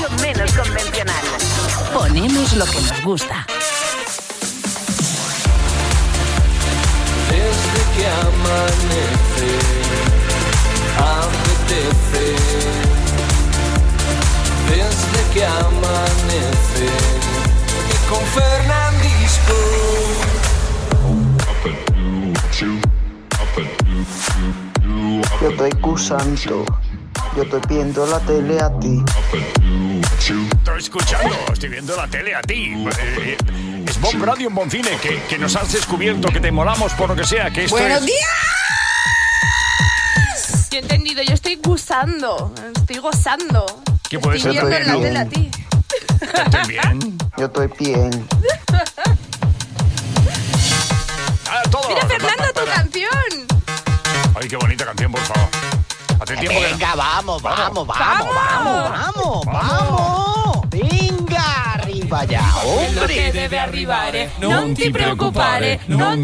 mucho menos convencional. Ponemos lo que nos gusta. Desde que amanece, apetece. Desde que amanece, y con Fernandisco. Yo estoy escuchando, yo estoy viendo la tele a ti. Estoy escuchando, estoy viendo la tele a ti. Es Bomb Radio en Boncine, que nos has descubierto, que te molamos por lo que sea, que esto ¡Buenos es... días! Yo he entendido, yo estoy gozando. ¿Qué puede estoy ser? viendo en la tele a ti. ¿Estoy bien? Yo estoy bien. Todo. Mira, Fernando, tu canción. Ay, qué bonita canción, por favor. Hace tiempo que... Venga, vamos. Venga, arriba ya, Lo que debe arribar, non ti preoccupare.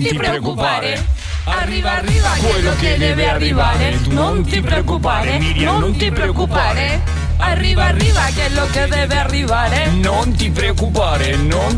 Arriba, quello che deve arrivare, non ti preoccupare. Arriba, che è lo che deve arrivare. Non ti preoccupare.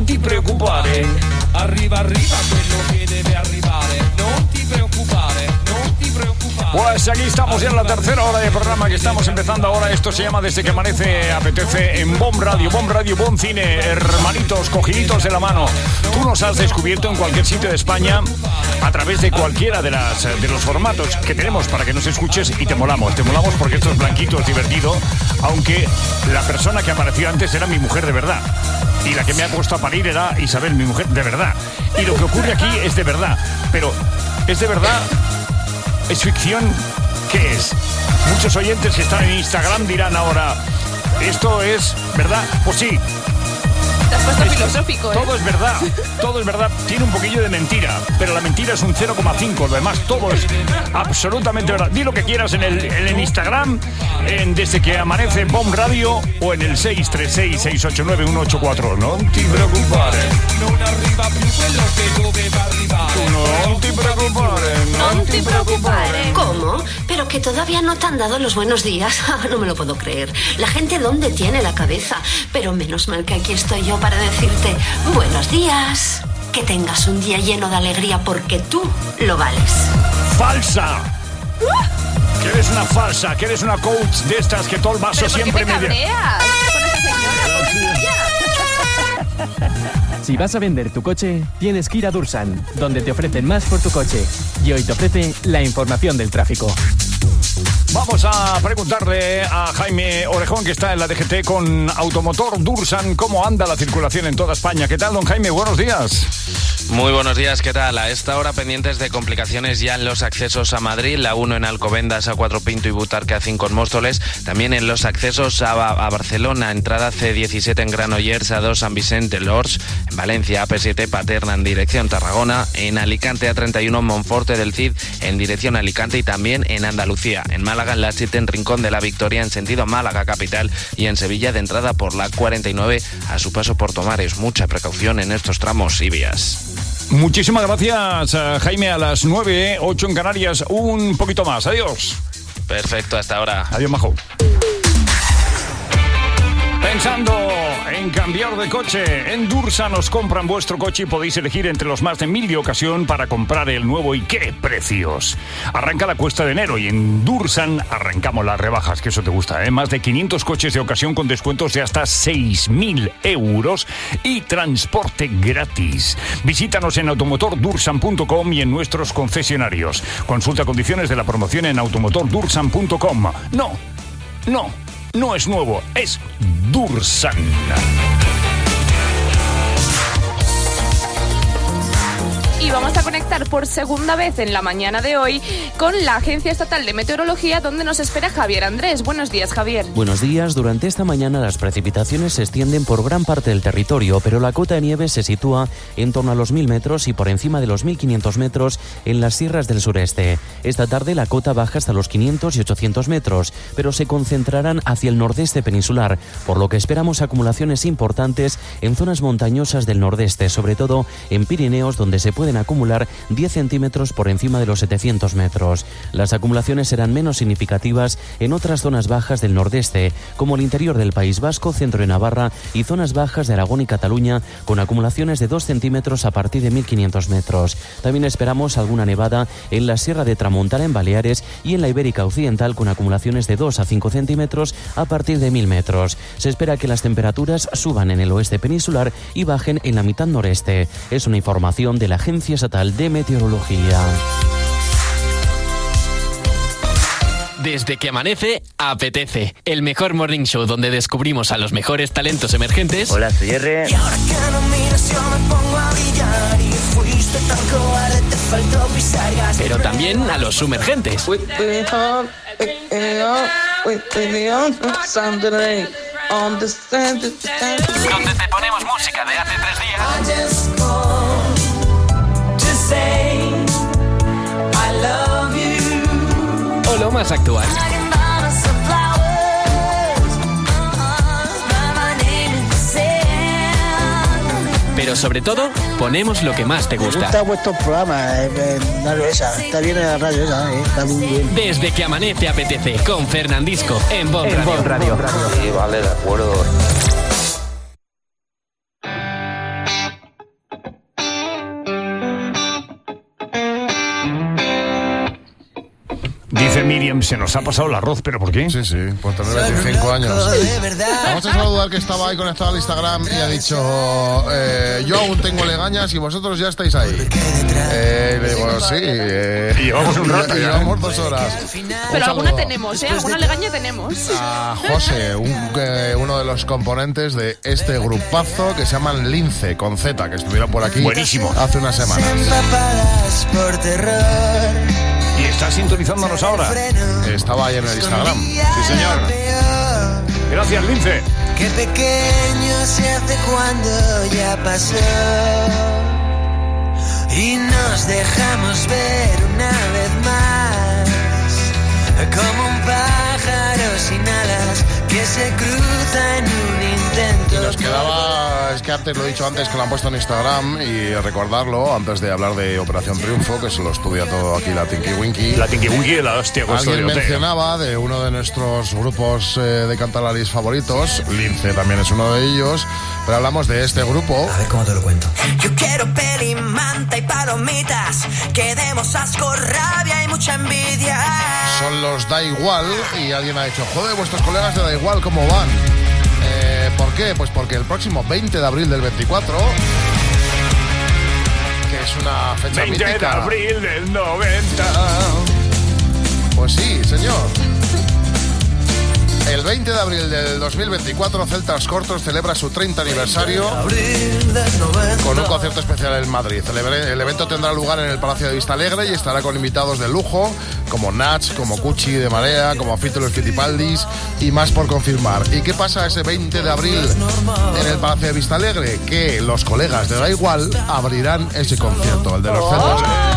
Arriba, quello che deve arrivare. Non ti preoccupare. Pues aquí estamos ya en la tercera hora de programa que estamos empezando ahora. Esto se llama Desde que amanece, apetece en Bomb Radio, Bomb Cine, hermanitos, cogiditos de la mano. Tú nos has descubierto en cualquier sitio de España a través de cualquiera de los formatos que tenemos para que nos escuches y te molamos. Te molamos porque esto es blanquito, es divertido, aunque la persona que apareció antes era mi mujer de verdad. Y la que me ha puesto a parir era Isabel, mi mujer de verdad. Y lo que ocurre aquí es de verdad. Pero, ¿es de verdad? ¿Es ficción? ¿Qué es? Muchos oyentes que están en Instagram dirán ahora, ¿esto es verdad? Pues sí. Te has puesto filosófico, ¿eh? Todo es verdad. Tiene un poquillo de mentira, pero la mentira es un 0,5. Lo demás, todo es absolutamente verdad. Di lo que quieras en el Instagram, en Desde que amanece Bomb Radio o en el 636-689-184. No te preoccupare. No te preoccupare. ¿Cómo? ¿Pero que todavía no te han dado los buenos días? No me lo puedo creer. La gente, ¿dónde tiene la cabeza? Pero menos mal que aquí estoy yo para decirte buenos días. Que tengas un día lleno de alegría porque tú lo vales. ¡Falsa! Que eres una falsa, que eres una coach de estas que todo el vaso siempre me cabreas con esa señora. Si vas a vender tu coche, tienes que ir a Dursan, donde te ofrecen más por tu coche. Y hoy te ofrece la información del tráfico. Vamos a preguntarle a Jaime Orejón, que está en la DGT con Automotor Dursan, cómo anda la circulación en toda España. ¿Qué tal, don Jaime? Buenos días. Muy buenos días, ¿qué tal? A esta hora pendientes de complicaciones ya en los accesos a Madrid, la 1 en Alcobendas, A4 Pinto y Butarque, A5 en Móstoles, también en los accesos a Barcelona, entrada C17 en Granollers, A2 San Vicente, Lors, en Valencia, AP7 Paterna en dirección Tarragona, en Alicante, A31 Monforte del Cid en dirección Alicante y también en Andalucía, en Málaga, en la 7 en Rincón de la Victoria en sentido Málaga capital y en Sevilla de entrada por la 49 a su paso por Tomares. Mucha precaución en estos tramos y vías. Muchísimas gracias, Jaime. A las 9:08 en Canarias, un poquito más. Adiós. Perfecto, hasta ahora. Adiós, majo. Pensando en cambiar de coche, en Dursan os compran vuestro coche y podéis elegir entre los más de 1000 de ocasión para comprar el nuevo. ¿Y qué precios? Arranca la cuesta de enero y en Dursan arrancamos las rebajas, que eso te gusta, ¿eh? Más de 500 coches de ocasión con descuentos de hasta 6.000 euros y transporte gratis. Visítanos en automotordursan.com y en nuestros concesionarios. Consulta condiciones de la promoción en automotordursan.com. No es nuevo, es Dursan. Y vamos a conectar por segunda vez en la mañana de hoy con la Agencia Estatal de Meteorología, donde nos espera Javier Andrés. Buenos días, Javier. Buenos días. Durante esta mañana las precipitaciones se extienden por gran parte del territorio, pero la cota de nieve se sitúa en torno a los 1000 metros y por encima de los 1500 metros en las sierras del sureste. Esta tarde la cota baja hasta los 500 y 800 metros, pero se concentrarán hacia el nordeste peninsular, por lo que esperamos acumulaciones importantes en zonas montañosas del nordeste, sobre todo en Pirineos, donde se pueden pueden acumular 10 centímetros por encima de los 700 metros. Las acumulaciones serán menos significativas en otras zonas bajas del nordeste, como el interior del País Vasco, centro de Navarra y zonas bajas de Aragón y Cataluña, con acumulaciones de 2 centímetros a partir de 1.500 metros. También esperamos alguna nevada en la Sierra de Tramontana, en Baleares, y en la Ibérica Occidental, con acumulaciones de 2 a 5 centímetros a partir de 1.000 metros. Se espera que las temperaturas suban en el oeste peninsular y bajen en la mitad noreste. Es una información de la Agencia Estatal de Meteorología. Desde que amanece, apetece. El mejor morning show donde descubrimos a los mejores talentos emergentes. Hola, soy R. Y ahora que no miras yo me pongo a brillar. Y fuiste tan cobarde, te faltó pisar gas. Pero también a los sumergentes. Donde te ponemos música de hace 3 días. O lo más actual. Pero sobre todo, ponemos lo que más te gusta. Me gusta vuestro programa, radio esa. Está bien en la radio esa, está muy bien. Desde que amanece apetece, con Fernandisco, en Bon Radio. Sí, vale, de acuerdo. Dice Miriam, se nos ha pasado el arroz, ¿pero por qué? Sí, por tener 25 años. Vamos a saludar que estaba ahí conectado al Instagram y ha dicho, yo aún tengo legañas y vosotros ya estáis ahí. Le digo, sí. Y llevamos un rato. Llevamos 2 horas. Pero alguna tenemos, alguna legaña tenemos. A José, uno de los componentes de este grupazo que se llaman Lince, con Z, que estuvieron por aquí. Buenísimo. Hace unas semanas. ¿Y está sintonizándonos ahora? Estaba ahí en el Instagram. Sí, señor. Gracias, Lince. Qué pequeño se hace cuando ya pasó y nos dejamos ver una vez más, como un pájaro sin alas que se cruza en un intento. Y nos quedaba, es que antes lo he dicho antes, que lo han puesto en Instagram, y recordarlo antes de hablar de Operación Triunfo, que se lo estudia todo aquí la Tinky Winky. La Tinky Winky de la hostia. Alguien mencionaba de uno de nuestros grupos de cantalaris favoritos, Lince también es uno de ellos, pero hablamos de este grupo. A ver cómo te lo cuento. Yo quiero peli, manta y palomitas, que demos asco, rabia y mucha envidia. Son los Da Igual, y alguien ha dicho, joder, vuestros colegas de Da Igual, ¿cómo van? ¿Por qué? Pues porque el próximo 20 de abril del 24, que es una fecha 20 mítica. de abril del 90. Pues sí, señor. El 20 de abril del 2024, Celtas Cortos celebra su 30 aniversario con un concierto especial en Madrid. El evento tendrá lugar en el Palacio de Vista Alegre y estará con invitados de lujo como Nach, como Cuchi de Marea, como Fito y los Fitipaldis y más por confirmar. ¿Y qué pasa ese 20 de abril en el Palacio de Vista Alegre? Que los colegas de Da Igual abrirán ese concierto, el de los Celtas.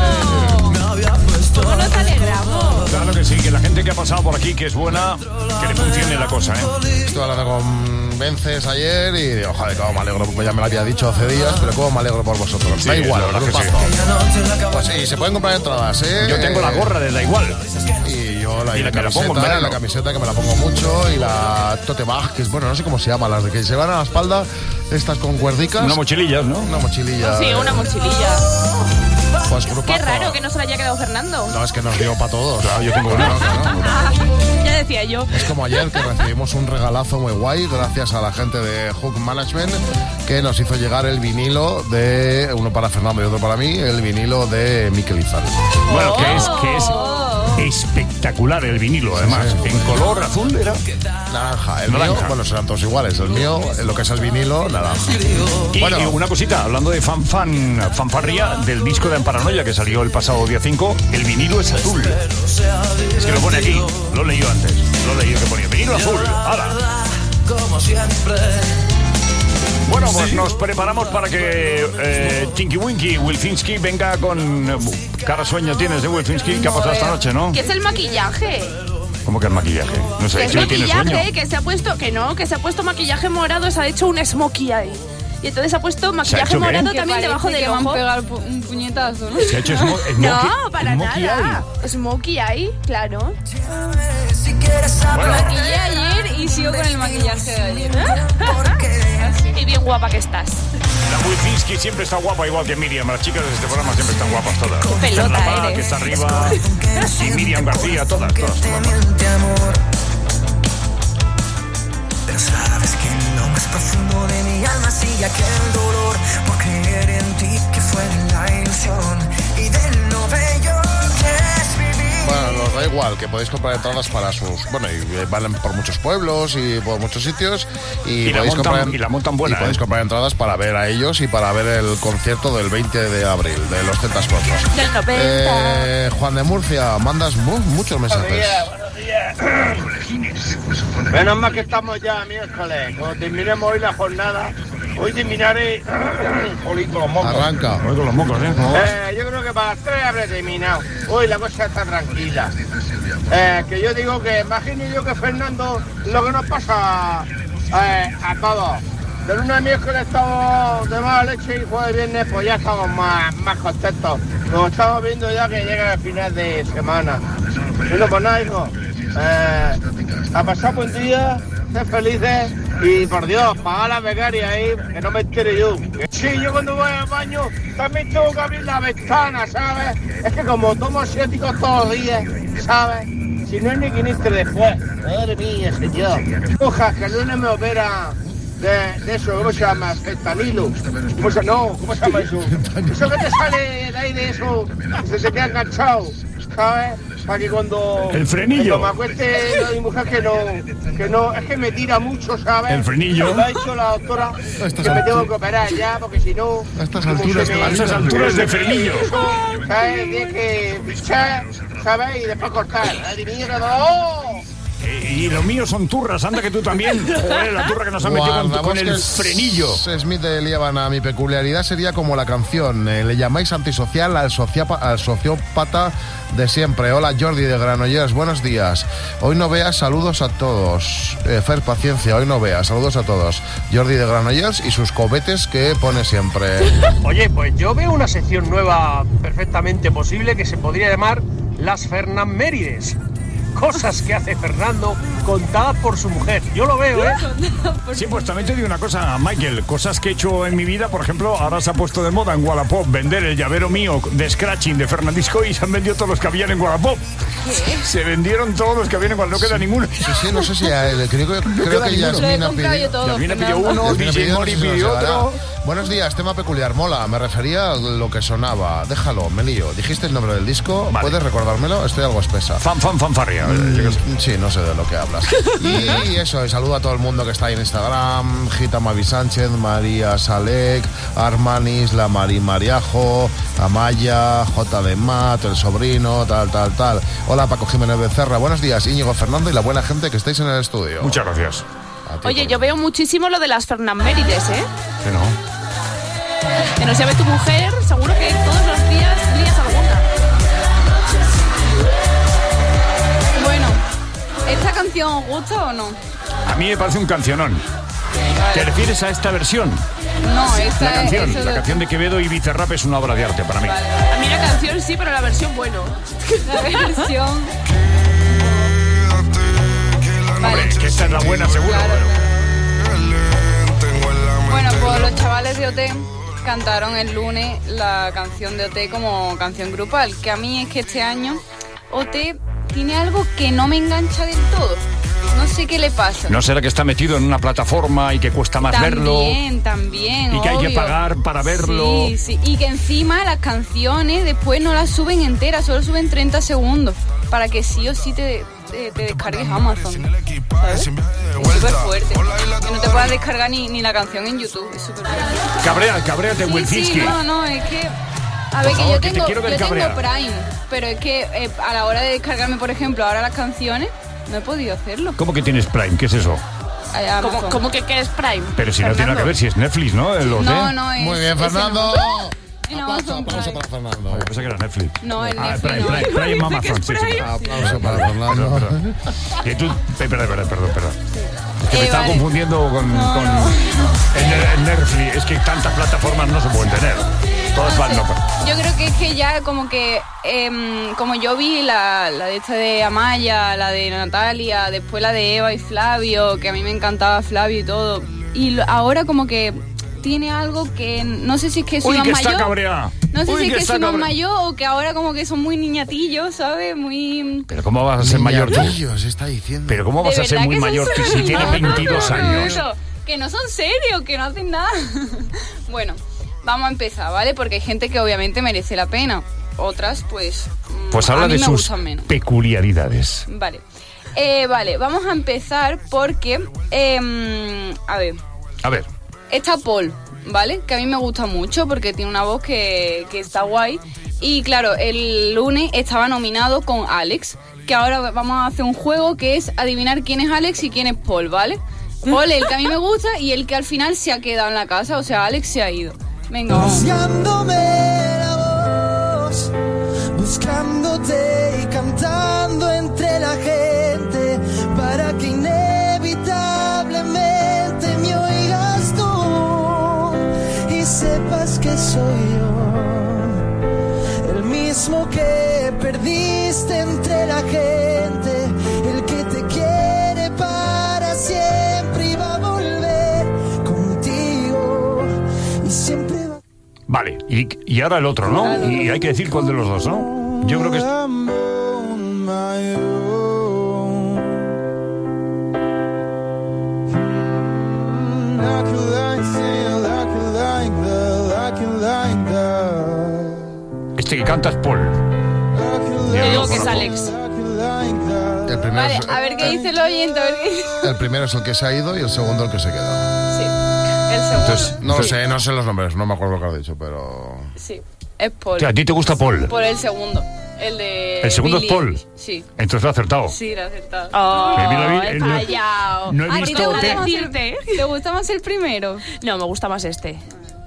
¿Cómo nos alegramos? Claro que sí, que la gente que ha pasado por aquí, que es buena, que le funcione la cosa, Estuve hablando con Vences ayer y digo, joder, cómo me alegro, pues ya me lo había dicho hace días, pero cómo me alegro por vosotros. Sí, Da Igual, la verdad que grupazo. Pues sí, se pueden comprar entradas, Yo tengo la gorra de Da Igual. Y yo Y la que la pongo en verano. la camiseta que me la pongo mucho, y la tote bag, que es, bueno, no sé cómo se llama, las de que se van a la espalda, estas con cuerdicas. Una mochililla, ¿no? Una mochililla. Sí, una mochililla. Pues grupazo. Qué raro que no se la haya quedado Fernando. No, es que nos dio para todos. Claro, yo tengo una. Ya decía yo. Es como ayer, que recibimos un regalazo muy guay gracias a la gente de Hook Management, que nos hizo llegar el vinilo de, uno para Fernando y otro para mí, el vinilo de Mikel Izal. Bueno, que es espectacular el vinilo, además. Sí. En color azul era. Naranja. El Naranja. mío, bueno, serán todos iguales. El mío, lo que es el vinilo, naranja. Y Bueno, una cosita, hablando de fanfarria, del disco de Amparanoia que salió el pasado día 5, el vinilo es azul. Es que lo pone aquí, lo he leído antes. Lo he leído que ponía vinilo azul. ¡Hala! Como siempre. Bueno, pues nos preparamos para que Tinky Winky Wilczynski venga con... cara sueño tienes de Wilczynski, que ha pasado esta noche, ¿no? ¿Qué es el maquillaje? ¿Cómo que el maquillaje? No sé, Que es si tiene sueño. maquillaje, que se ha puesto maquillaje morado, se ha hecho un smokey ahí. y entonces ha puesto maquillaje morado también debajo del ojo. Me han pegado un puñetazo, ¿no? Se ha hecho no, para smokey nada. Smokey eye, claro. Bueno. Me maquillé ayer y sigo con el maquillaje de ayer. Y bien guapa que estás. La Wojcinski siempre está guapa, igual que Miriam. Las chicas de este programa siempre están guapas todas. Pelota eres. Que está arriba, y Miriam García, todas. Pero sabes que en lo más profundo de mi alma sigue aquel dolor por creer en ti que fue la ilusión y del no bello que es vivir. Bueno, nos da igual, que podéis comprar entradas para sus... Bueno, y van por muchos pueblos y por muchos sitios. Y la montan buena. Y podéis comprar entradas para ver a ellos y para ver el concierto del 20 de abril, de los Celtas Cortos. Del 90. Juan de Murcia, mandas muchos mensajes. Buenos días. Menos mal que estamos ya miércoles. Cuando terminemos hoy la jornada, hoy terminaré con los mocos. Arranca. Hoy con los mocos, yo creo que para las 3 habré terminado. Hoy la cosa está tranquila. Que yo digo que imagino yo que Fernando, lo que nos pasa a todos. De lunes a miércoles estamos de mala leche y jueves y viernes pues ya estamos más contentos. Nos estamos viendo ya que llega el final de semana. Bueno, pues nada, hijo. A pasar buen día, ser felices y por Dios, pagar la becaria ahí, que no me entere yo. Sí, yo cuando voy al baño también tengo que abrir la ventana, ¿sabes? Es que como tomo asiáticos todos los días, ¿sabes? Si no es ni quiniste después. Madre mía, señor. Ojalá que el lunes me opera de eso, ¿cómo se llama? Fentanilo. ¿Cómo se llama eso? Eso que te sale de ahí de eso, se te queda enganchado, ¿sabes? Para que cuando... El frenillo. Cuando me acueste mi mujer que no, es que me tira mucho, ¿sabes? El frenillo. Me ha dicho la doctora que me tengo que operar ya, porque si no... A estas alturas de frenillo. ¿Sabes? Tienes que pichar, ¿sabes? Y después cortar. ¡Madre mía, qué dolor! Y los míos son turras, anda que tú también. Joder, la turra que nos han metido con el frenillo. Smith de Líbana, mi peculiaridad sería como la canción. Le llamáis antisocial al sociópata de siempre. Hola, Jordi de Granollers, buenos días. Hoy no veas, saludos a todos. Fer, paciencia, hoy no veas, saludos a todos. Jordi de Granollers y sus cobetes que pone siempre. Oye, pues yo veo una sección nueva perfectamente posible que se podría llamar Las Fernanmérides. Cosas que hace Fernando contadas por su mujer. Yo lo veo, ¿eh? Sí, pues también te digo una cosa, Michael. Cosas que he hecho en mi vida, por ejemplo, ahora se ha puesto de moda en Wallapop vender el llavero mío de Scratching de Fernandisco y se han vendido todos los que habían en Wallapop. ¿Qué? Se vendieron todos los que habían en Wallapop, no queda ninguno. Sí, no sé si creo que Yasmina pidió uno, DJ Mori pidió otro. Buenos días, tema peculiar, mola. Me refería a lo que sonaba. Déjalo, me lío. ¿Dijiste el nombre del disco? Vale. ¿Puedes recordármelo? Estoy algo espesa. Fanfarria. Sí, no sé de lo que hablas. Y eso, y saludo a todo el mundo que está ahí en Instagram. Gita Mavi Sánchez, María Salek, Armanis, la Mari Mariajo, Amaya, J de Mat, el sobrino, tal. Hola, Paco Jiménez Becerra. Buenos días, Íñigo, Fernando y la buena gente que estáis en el estudio. Muchas gracias. Oye, yo veo muchísimo lo de las Fernanmérides, ¿eh? Que no. Que no se ve tu mujer, seguro que todos los días lías alguna. Bueno, ¿esta canción os gusta o no? A mí me parece un cancionón. ¿Te refieres a esta versión? No, esta la canción de Quevedo y Bizarrap es una obra de arte para mí. Vale. A mí la canción sí, pero la versión bueno. La versión... Hombre, que esta es la buena seguro. Claro. Pero... Bueno, pues los chavales de OT cantaron el lunes la canción de OT como canción grupal, que a mí es que este año OT tiene algo que no me engancha del todo. No sé qué le pasa. ¿No será que está metido en una plataforma y que cuesta más verlo? También, y que hay que pagar para verlo. Sí. Y que encima las canciones después no las suben enteras, solo suben 30 segundos. Para que sí o sí te descargues Amazon, ¿sabes? Es súper fuerte. Que no te puedas descargar ni la canción en YouTube. Es súper fuerte. Cabréate, Wilcinski. Sí, no, es que... A ver, que yo tengo Prime, pero es que a la hora de descargarme, por ejemplo, ahora las canciones, no he podido hacerlo. ¿Cómo que tienes Prime? ¿Qué es eso? ¿Cómo que qué es Prime? Pero si Fernando. No tiene nada que ver, si es Netflix, ¿no? No es... Muy bien, Fernando. Aplauso para Fernando. Yo pensé que era Netflix. No, el Netflix. Prime Amazon, sí. Aplauso para Fernando. Y tú, perdón. Que me estaba confundiendo con el Netflix. Es que tantas plataformas no se pueden tener. Todas van locas. Yo creo que es que ya como que, como yo vi la de esta de Amaya, la de Natalia, después la de Eva y Flavio, que a mí me encantaba Flavio y todo. Y ahora como que tiene algo que no sé si es que soy más mayor. No sé si es que soy más mayor o que ahora como que son muy niñatillos, ¿sabes? Muy... Pero ¿cómo vas a ser mayor tú? Se está diciendo. Pero ¿cómo vas a ser muy mayor tú si tienes 22 años? Que no son serios, que no hacen nada. Bueno, vamos a empezar, ¿vale? Porque hay gente que obviamente merece la pena. Otras, pues habla de sus peculiaridades. Vale. Vale, vamos a empezar porque... A ver. Está Paul, ¿vale? Que a mí me gusta mucho porque tiene una voz que está guay. Y claro, el lunes estaba nominado con Alex, que ahora vamos a hacer un juego que es adivinar quién es Alex y quién es Paul, ¿vale? Paul es el que a mí me gusta y el que al final se ha quedado en la casa, o sea, Alex se ha ido. Venga, vamos. Buscándome la voz, buscándote y cantando entre la gente para que inevitablemente me oigas tú y sepas que soy yo, el mismo que perdiste entre la gente, el que te quiere para siempre y va a volver contigo y siempre va. Vale, y ahora el otro, ¿no? Y hay que decir cuál de los dos, ¿no? Yo creo que es... Este que canta es Paul. Yo digo que es Alex. El primero vale, a ver qué dice el oyente, a ver qué dice. El primero es el que se ha ido y el segundo el que se queda. Sí, el segundo. Entonces, no sé los nombres, no me acuerdo lo que has dicho, pero... Sí, es Paul. ¿A ti te gusta Paul? Por el segundo. El segundo Billy. es Paul. Sí. Entonces lo ha acertado. Sí, lo ha acertado. Fallado. No he visto decirte. ¿Te gusta más el primero? No, me gusta más este.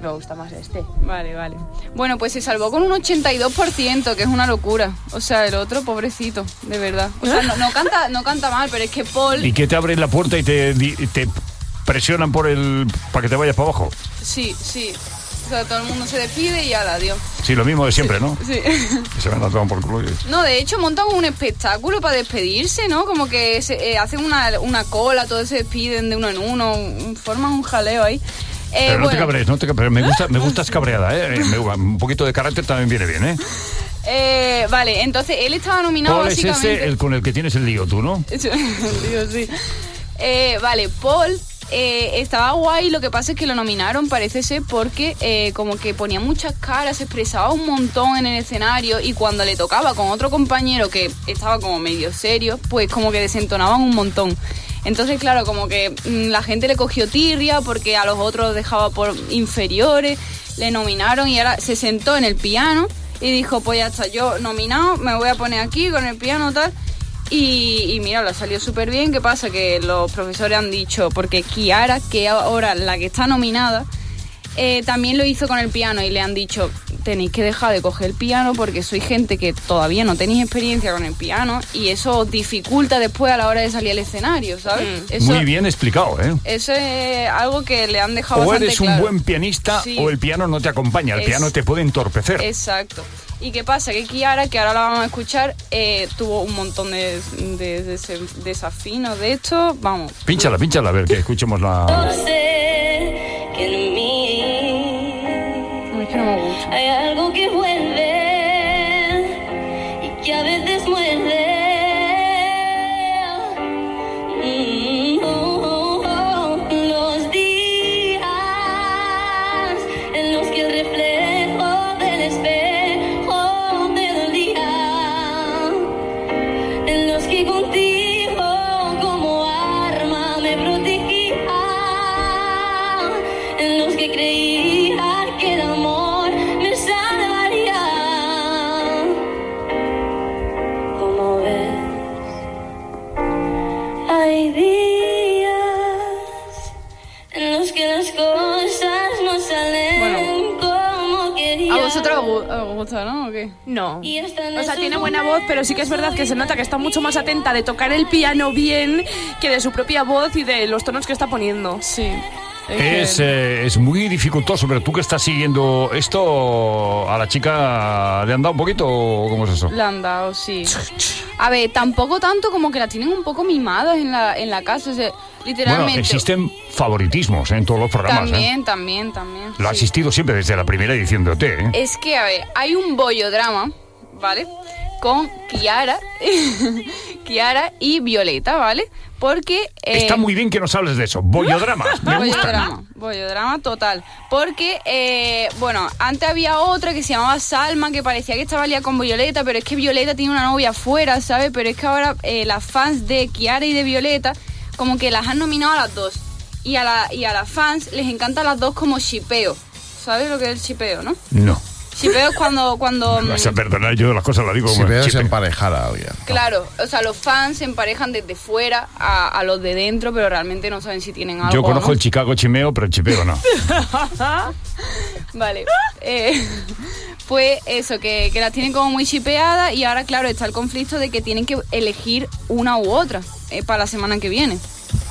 Vale. Bueno, pues se salvó con un 82%, que es una locura. O sea, el otro, pobrecito, de verdad. O sea, no canta mal, pero es que Paul... ¿Y que te abren la puerta y te presionan para que te vayas para abajo? Sí. O sea, todo el mundo se despide y ala, adiós. Sí, lo mismo de siempre, ¿no? Sí. Que se van a tomar por culo. No, de hecho montan un espectáculo para despedirse, ¿no? Como que hacen una cola, todos se despiden de uno en uno, forman un jaleo ahí. Pero no te cabrees. Me gustas cabreada, ¿eh? Un poquito de carácter también viene bien, ¿eh? Vale, entonces él estaba nominado Paul básicamente... es ese el con el que tienes el lío, tú, ¿no? El lío, sí. Vale, Paul... estaba guay, lo que pasa es que lo nominaron, parece ser, porque como que ponía muchas caras, se expresaba un montón en el escenario y cuando le tocaba con otro compañero que estaba como medio serio, pues como que desentonaban un montón. Entonces, claro, como que la gente le cogió tirria porque a los otros dejaba por inferiores, le nominaron y ahora se sentó en el piano y dijo, pues ya está, yo nominado, me voy a poner aquí con el piano tal. Y mira, lo salió súper bien. ¿Qué pasa? Que los profesores han dicho, porque Kiara, que ahora la que está nominada, también lo hizo con el piano y le han dicho, tenéis que dejar de coger el piano porque sois gente que todavía no tenéis experiencia con el piano y eso os dificulta después a la hora de salir al escenario, ¿sabes? Eso, muy bien explicado, ¿eh? Eso es algo que le han dejado bastante claro. O eres un buen pianista o el piano no te acompaña, el piano te puede entorpecer. Exacto. ¿Y qué pasa? Que Kiara, que ahora la vamos a escuchar, tuvo un montón de desafinos de esto. Vamos. Pínchala, a ver, que escuchemos la... No sé que en mí es que no me gusta. Hay algo que vuelve y que a veces muerde. Los días en los que el reflejo del espejo del día, en los que contigo como arma me protegía, en los que creía que el amor me salvaría. Como ves, hay días en los que las cosas no salen como queremos. ¿A vosotros os gusta, no? ¿O qué? No. O sea, tiene buena voz, pero sí que es verdad que se nota que está mucho más atenta de tocar el piano bien que de su propia voz y de los tonos que está poniendo. Sí. Es muy dificultoso, pero tú que estás siguiendo esto, ¿a la chica le han dado un poquito o cómo es eso? Le han dado, sí. A ver, tampoco tanto como que la tienen un poco mimadas en la casa, o sea, literalmente. Bueno, existen favoritismos en todos los programas. También. Lo ha existido siempre desde la primera edición de OT, ¿eh? Es que, a ver, hay un bollodrama, ¿vale? Con Kiara y Violeta, ¿vale? Porque... Está muy bien que nos hables de eso. Bollodramas, me gustan. Bollodrama total. Porque, bueno, antes había otra que se llamaba Salma, que parecía que estaba liada con Violeta, pero es que Violeta tiene una novia afuera, ¿sabes? Pero es que ahora las fans de Kiara y de Violeta como que las han nominado a las dos. Y a las fans les encanta a las dos como shipeo. ¿Sabes lo que es el shipeo, no? No. Shipeo es cuando... Vas a perdonar, yo las cosas las digo como shipeo es emparejar a alguien. Claro, o sea, los fans se emparejan desde fuera a los de dentro, pero realmente no saben si tienen algo. Yo conozco ¿no? el Chicago chimeo, pero el chipeo no. Vale. Pues eso, que las tienen como muy shipeadas y ahora, claro, está el conflicto de que tienen que elegir una u otra para la semana que viene.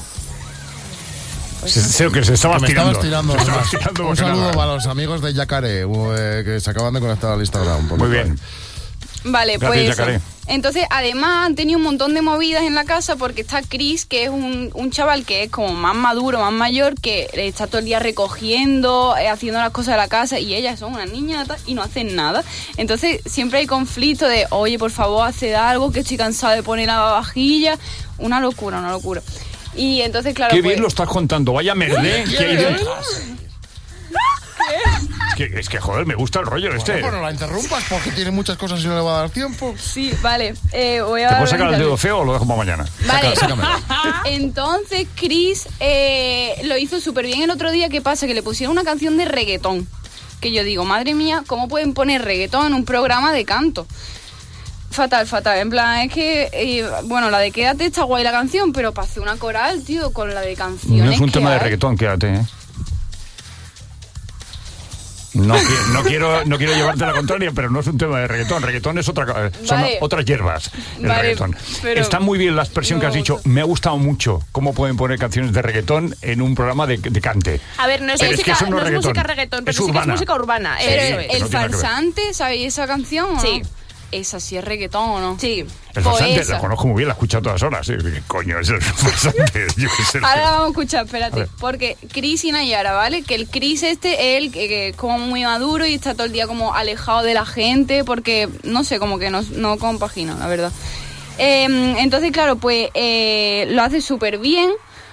Sé que se estaba tirando. Un saludo para los amigos de Yacaré, que se acaban de conectar al Instagram. Muy bien. Vale, gracias, pues Yacaré. Entonces, además han tenido un montón de movidas en la casa porque está Chris, que es un chaval que es como más maduro, más mayor, que está todo el día recogiendo, haciendo las cosas de la casa, y ellas son unas niñatas y no hacen nada. Entonces siempre hay conflicto de, oye, por favor, haced algo, que estoy cansado de poner la vajilla. Una locura. Y entonces, claro, qué bien lo estás contando, vaya merdé que hay detrás. Es que, joder, me gusta el rollo este. Bueno, no la interrumpas porque tiene muchas cosas y no le va a dar tiempo. Sí, vale. Voy a ¿Te puedo sacar el dedo feo o lo dejo para mañana? Vale. Entonces Chris lo hizo súper bien el otro día. ¿Qué pasa? Que le pusieron una canción de reggaetón. Que yo digo, madre mía, ¿cómo pueden poner reggaetón en un programa de canto? Fatal. En plan, es que, bueno, la de Quédate está guay la canción, pero para hacer una coral, tío, con la de canciones. No es un tema de reggaetón, Quédate, ¿eh? No quiero llevarte la contraria, pero no es un tema de reggaetón. Reggaetón es son otras hierbas. El reggaetón. Está muy bien la expresión que has dicho. Me ha gustado mucho cómo pueden poner canciones de reggaetón en un programa de cante. A ver, no es música reggaetón, pero sí que es música urbana. Pero el farsante, ¿sabéis esa canción? ¿O sí. No? ¿Esa sí es reggaetón o no? Sí. El farsante la conozco muy bien, la he escuchado todas horas. ¿Qué coño es el farsante? Ahora la vamos a escuchar, espérate. Porque Chris y Nayara, ¿vale? Que el Chris él que es como muy maduro y está todo el día como alejado de la gente porque, no sé, como que no compagina, la verdad. Entonces, claro, pues lo hace súper bien.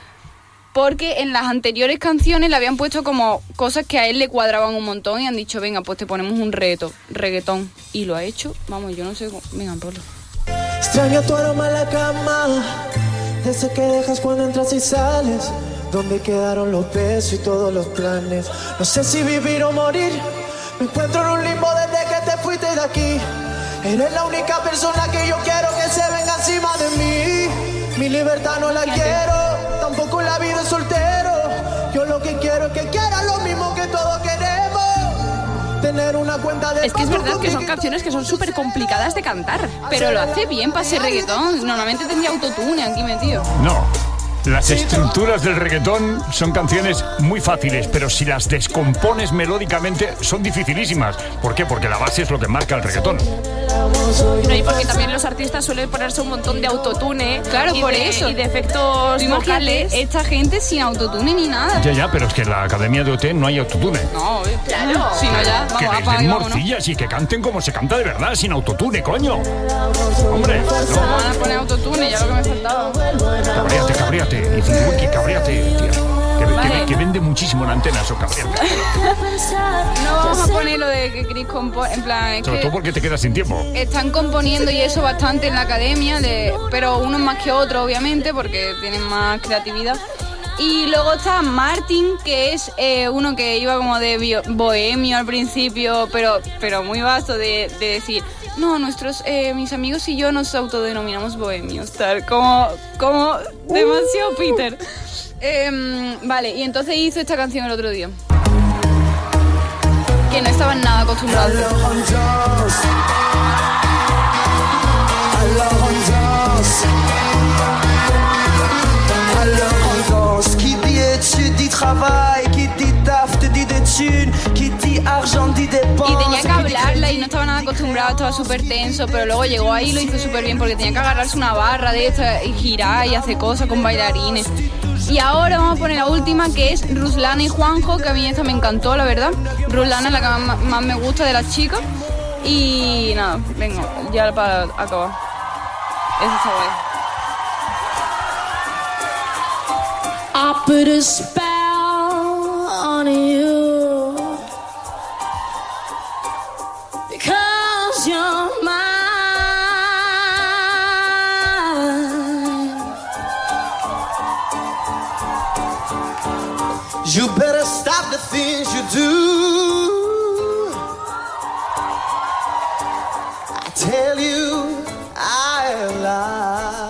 Porque en las anteriores canciones le habían puesto como cosas que a él le cuadraban un montón y han dicho, venga, pues te ponemos un reggaetón. Y lo ha hecho, vamos, yo no sé cómo. Venga, ponlo. Extraño tu aroma en la cama, ese que dejas cuando entras y sales. ¿Dónde quedaron los besos y todos los planes? No sé si vivir o morir. Me encuentro en un limbo desde que te fuiste de aquí. Eres la única persona que yo quiero que se venga encima de mí. Mi libertad no la quiero, tampoco la vida de soltero. Yo lo que quiero es que quieras lo mismo que todos queremos. Tener una cuenta de... Es que es verdad que son canciones que son súper complicadas de cantar. Pero lo hace bien para ser reggaetón. Normalmente tendría autotune aquí metido. No. Las estructuras del reggaetón son canciones muy fáciles, pero si las descompones melódicamente son dificilísimas. ¿Por qué? Porque la base es lo que marca el reggaetón. No, y porque también los artistas suelen ponerse un montón de autotune. Claro, por eso. Y de efectos vocales. Esta gente sin autotune ni nada. Ya, pero es que en la Academia de OT no hay autotune. No, claro. Si no, ya, que les den morcillas y que canten como se canta de verdad, sin autotune, coño. Hombre, no. Van a poner autotune, ya lo que me faltaba. Cabríate. Y que cabríate, tía. Que vende muchísimo en antena eso, cabríate. No vamos a poner lo de que Chris compone, en plan... Es sobre todo porque te quedas sin tiempo. Están componiendo y eso bastante en la academia, pero unos más que otros, obviamente, porque tienen más creatividad. Y luego está Martin, que es uno que iba como de bohemio al principio, pero muy vasto de decir... No, mis amigos y yo nos autodenominamos bohemios, tal, como demasiado Peter. Vale, y entonces hizo esta canción el otro día. que no estaban nada acostumbrados. Alors on danse. Alors on danse. Qui dit études dit travail, qui dit taf te dit de thunes, qui dit argent dit dépenses. Y tenía que hablarla y no estaba nada acostumbrado, estaba súper tenso, pero luego llegó ahí y lo hizo súper bien porque tenía que agarrarse una barra de esta y girar y hacer cosas con bailarines. Y ahora vamos a poner la última, que es Ruslana y Juanjo, que a mí esta me encantó, la verdad. Ruslana es la que más me gusta de las chicas. Y nada, venga, ya para acabar. Eso está guay. I put a spell on you because you're mine. You better stop the things you do. I tell you, I lie.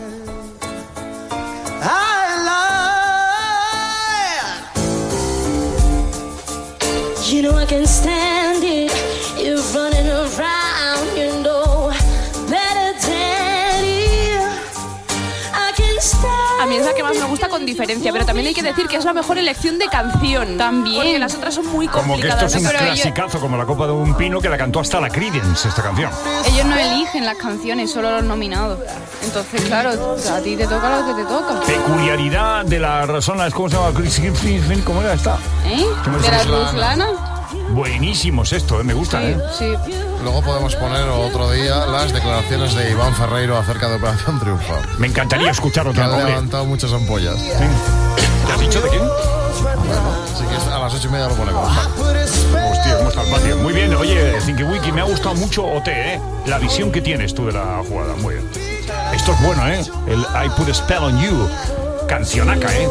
You know I can't stand it. You're running around, you know better than it. I can't stand. A mí es la que más me gusta con diferencia, pero también hay que decir que es la mejor elección de canción. También. Porque las otras son muy Como que complicadas. esto es un Pero clasicazo, como la copa de un pino, que la cantó hasta la Creedence, esta canción. Ellos no eligen las canciones, solo los nominados. Entonces, claro, a ti te toca lo que te toca. Peculiaridad de la razón, ¿cómo se llama? ¿Cómo era esta? ¿Eh? ¿De la Ruslana? Buenísimo es esto, me gusta, ¿eh? Sí. Luego podemos poner otro día las declaraciones de Iván Ferreiro acerca de Operación Triunfo. Me encantaría escuchar Que otra han vez. levantado muchas ampollas. ¿Te has dicho de quién? Así que a las 8:30 lo ponemos. Hostia, ¿cómo está el patio? Muy bien, oye, Thinkiwiki, me ha gustado mucho OT, ¿eh? La visión que tienes tú de la jugada, muy bien. Esto es bueno, ¿eh? El I Put a Spell on You. Cancionaca, ¿eh?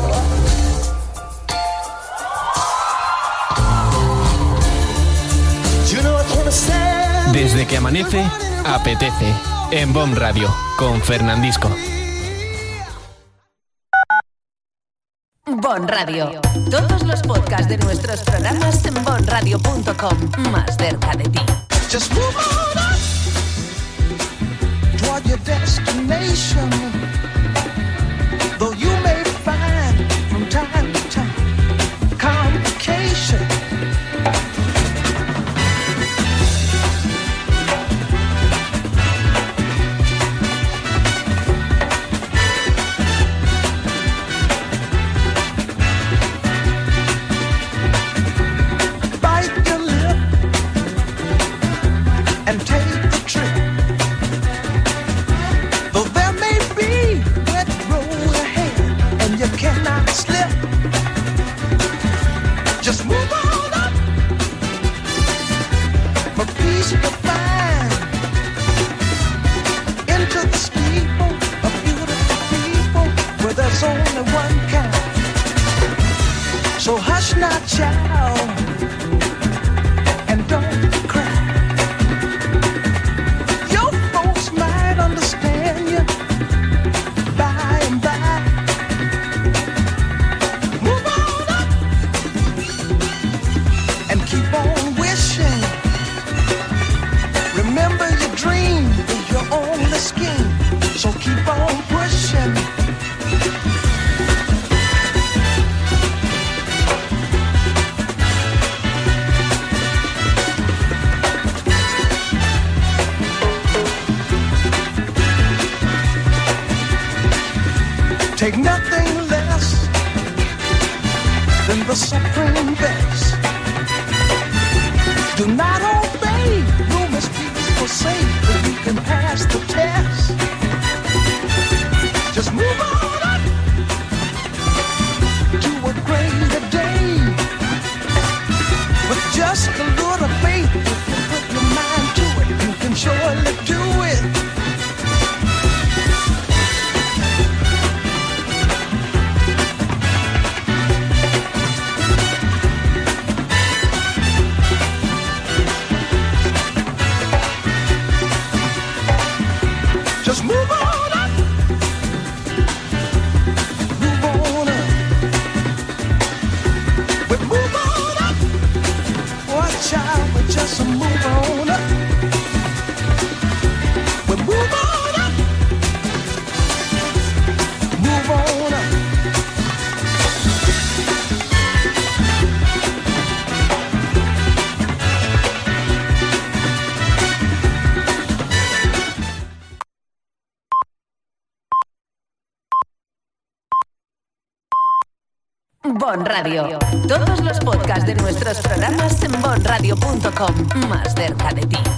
Desde que amanece, apetece. En Bomb Radio, con Fernandisco. Bon Radio. Todos los podcasts de nuestros programas en bonradio.com. Más cerca de ti. Just move on up toward your destination. Though you may find from time to time complication. Bite your lip and take the trip. Though there may be wet road ahead and you cannot slip, just move on up for peace to find into the steeple of beautiful people where there's only one kind. So hush not, child, and don't cry. Your folks might understand you by and by. Move on up and keep on wishing. Remember your dream is your only scheme, so keep on pushing. Take nothing less than the supreme best. Do not obey, rumors people say, but you can pass the test. Just move on up to a greater day. With just a little faith, if you put your mind to it, you can surely do it. Just move on up So move on up. Well, move on up. Move on up. Bon Radio. Todos los podcasts de nuestros programas en bonradio.com. Más cerca de ti.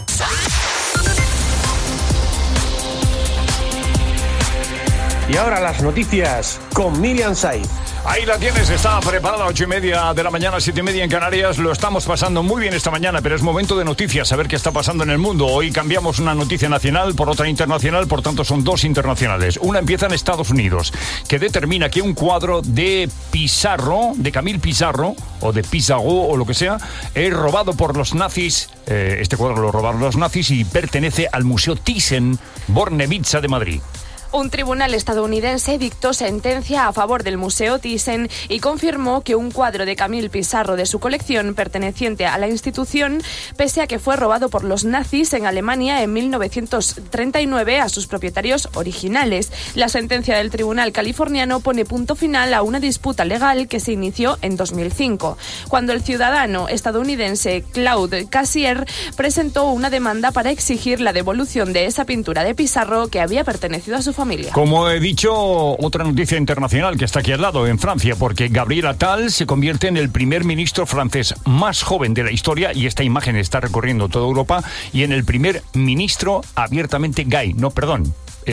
Y ahora las noticias con Miriam Saiz. Ahí la tienes, está preparada a 8:30 de la mañana, 7:30 en Canarias. Lo estamos pasando muy bien esta mañana, pero es momento de noticias, saber qué está pasando en el mundo. Hoy cambiamos una noticia nacional por otra internacional, por tanto son dos internacionales. Una empieza en Estados Unidos, que determina que un cuadro de Pizarro, de Camille Pizarro, o de Pizarro, o lo que sea, es robado por los nazis. Este cuadro lo robaron los nazis y pertenece al Museo Thyssen-Bornemisza de Madrid. Un tribunal estadounidense dictó sentencia a favor del Museo Thyssen y confirmó que un cuadro de Camille Pizarro de su colección perteneciente a la institución, pese a que fue robado por los nazis en Alemania en 1939 a sus propietarios originales. La sentencia del tribunal californiano pone punto final a una disputa legal que se inició en 2005, cuando el ciudadano estadounidense Claude Cassier presentó una demanda para exigir la devolución de esa pintura de Pizarro que había pertenecido a su familia. Como he dicho, otra noticia internacional que está aquí al lado, en Francia, porque Gabriel Attal se convierte en el primer ministro francés más joven de la historia, y esta imagen está recorriendo toda Europa, y en el primer ministro abiertamente gay. No, perdón.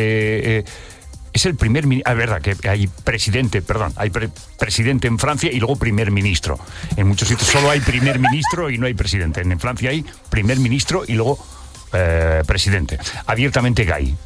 Es el primer ministro. Es verdad que hay presidente, hay presidente en Francia y luego primer ministro. En muchos sitios solo hay primer ministro y no hay presidente. En Francia hay primer ministro y luego presidente. Abiertamente gay.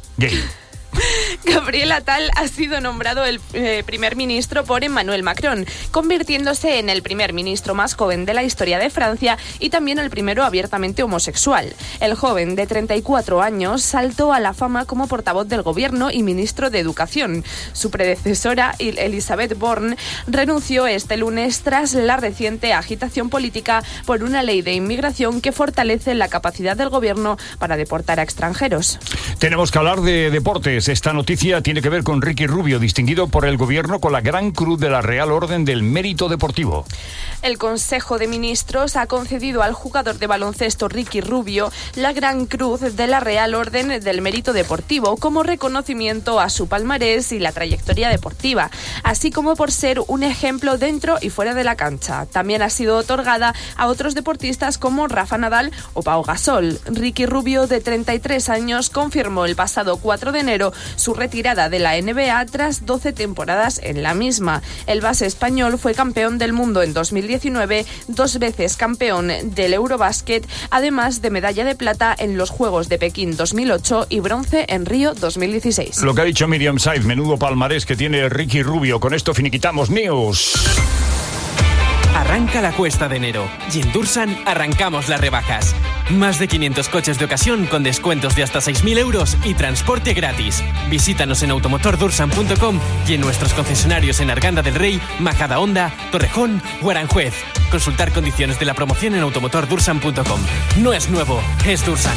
Gabriel Attal ha sido nombrado el primer ministro por Emmanuel Macron, convirtiéndose en el primer ministro más joven de la historia de Francia y también el primero abiertamente homosexual. El joven, de 34 años, saltó a la fama como portavoz del gobierno y ministro de Educación. Su predecesora, Elisabeth Borne, renunció este lunes tras la reciente agitación política por una ley de inmigración que fortalece la capacidad del gobierno para deportar a extranjeros. Tenemos que hablar de deportes. Esta noticia tiene que ver con Ricky Rubio, distinguido por el gobierno con la Gran Cruz de la Real Orden del Mérito Deportivo. El Consejo de Ministros ha concedido al jugador de baloncesto Ricky Rubio la Gran Cruz de la Real Orden del Mérito Deportivo como reconocimiento a su palmarés y la trayectoria deportiva, así como por ser un ejemplo dentro y fuera de la cancha. También ha sido otorgada a otros deportistas como Rafa Nadal o Pau Gasol. Ricky Rubio, de 33 años, confirmó el pasado 4 de enero su retirada de la NBA tras 12 temporadas en la misma. El base español fue campeón del mundo en 2019, 2 veces campeón del Eurobasket, además de medalla de plata en los Juegos de Pekín 2008 y bronce en Río 2016. Lo que ha dicho Miriam Saiz, menudo palmarés que tiene Ricky Rubio. Con esto finiquitamos News. Arranca la cuesta de enero y en Dursan arrancamos las rebajas. Más de 500 coches de ocasión con descuentos de hasta 6.000 euros y transporte gratis. Visítanos en automotordursan.com y en nuestros concesionarios en Arganda del Rey, Majadahonda, Torrejón o Aranjuez. Consultar condiciones de la promoción en automotordursan.com. No es nuevo, es Dursan.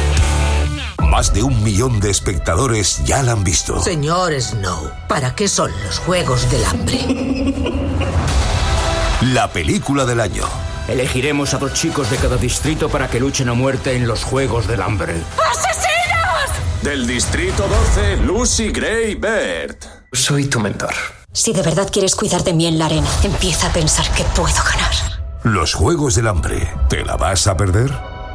Más de 1 millón de espectadores ya la han visto. Señor Snow, ¿para qué son los Juegos del Hambre? La película del año. Elegiremos a 2 chicos de cada distrito para que luchen a muerte en los Juegos del Hambre. ¡Asesinos! Del distrito 12, Lucy Gray Baird. Soy tu mentor. Si de verdad quieres cuidar de mí en la arena, empieza a pensar que puedo ganar. Los Juegos del Hambre. ¿Te la vas a perder?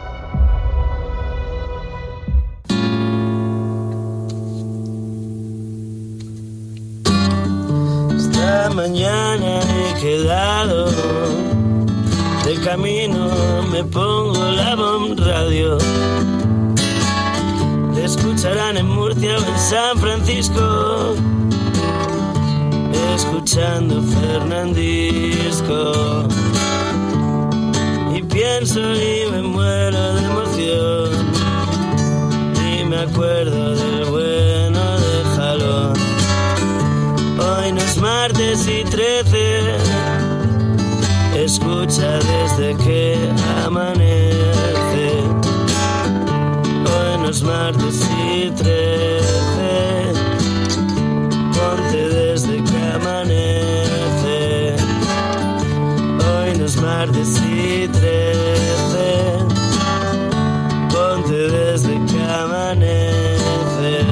Esta mañana he quedado de camino, me pongo la Bon Radio. Te escucharán en Murcia o en San Francisco, escuchando Fernandisco. Y pienso y me muero de emoción, y me acuerdo del bueno de Jalón. Hoy no es martes y 13, escucha desde que amanece. martes y 13. Ponte desde que amanece.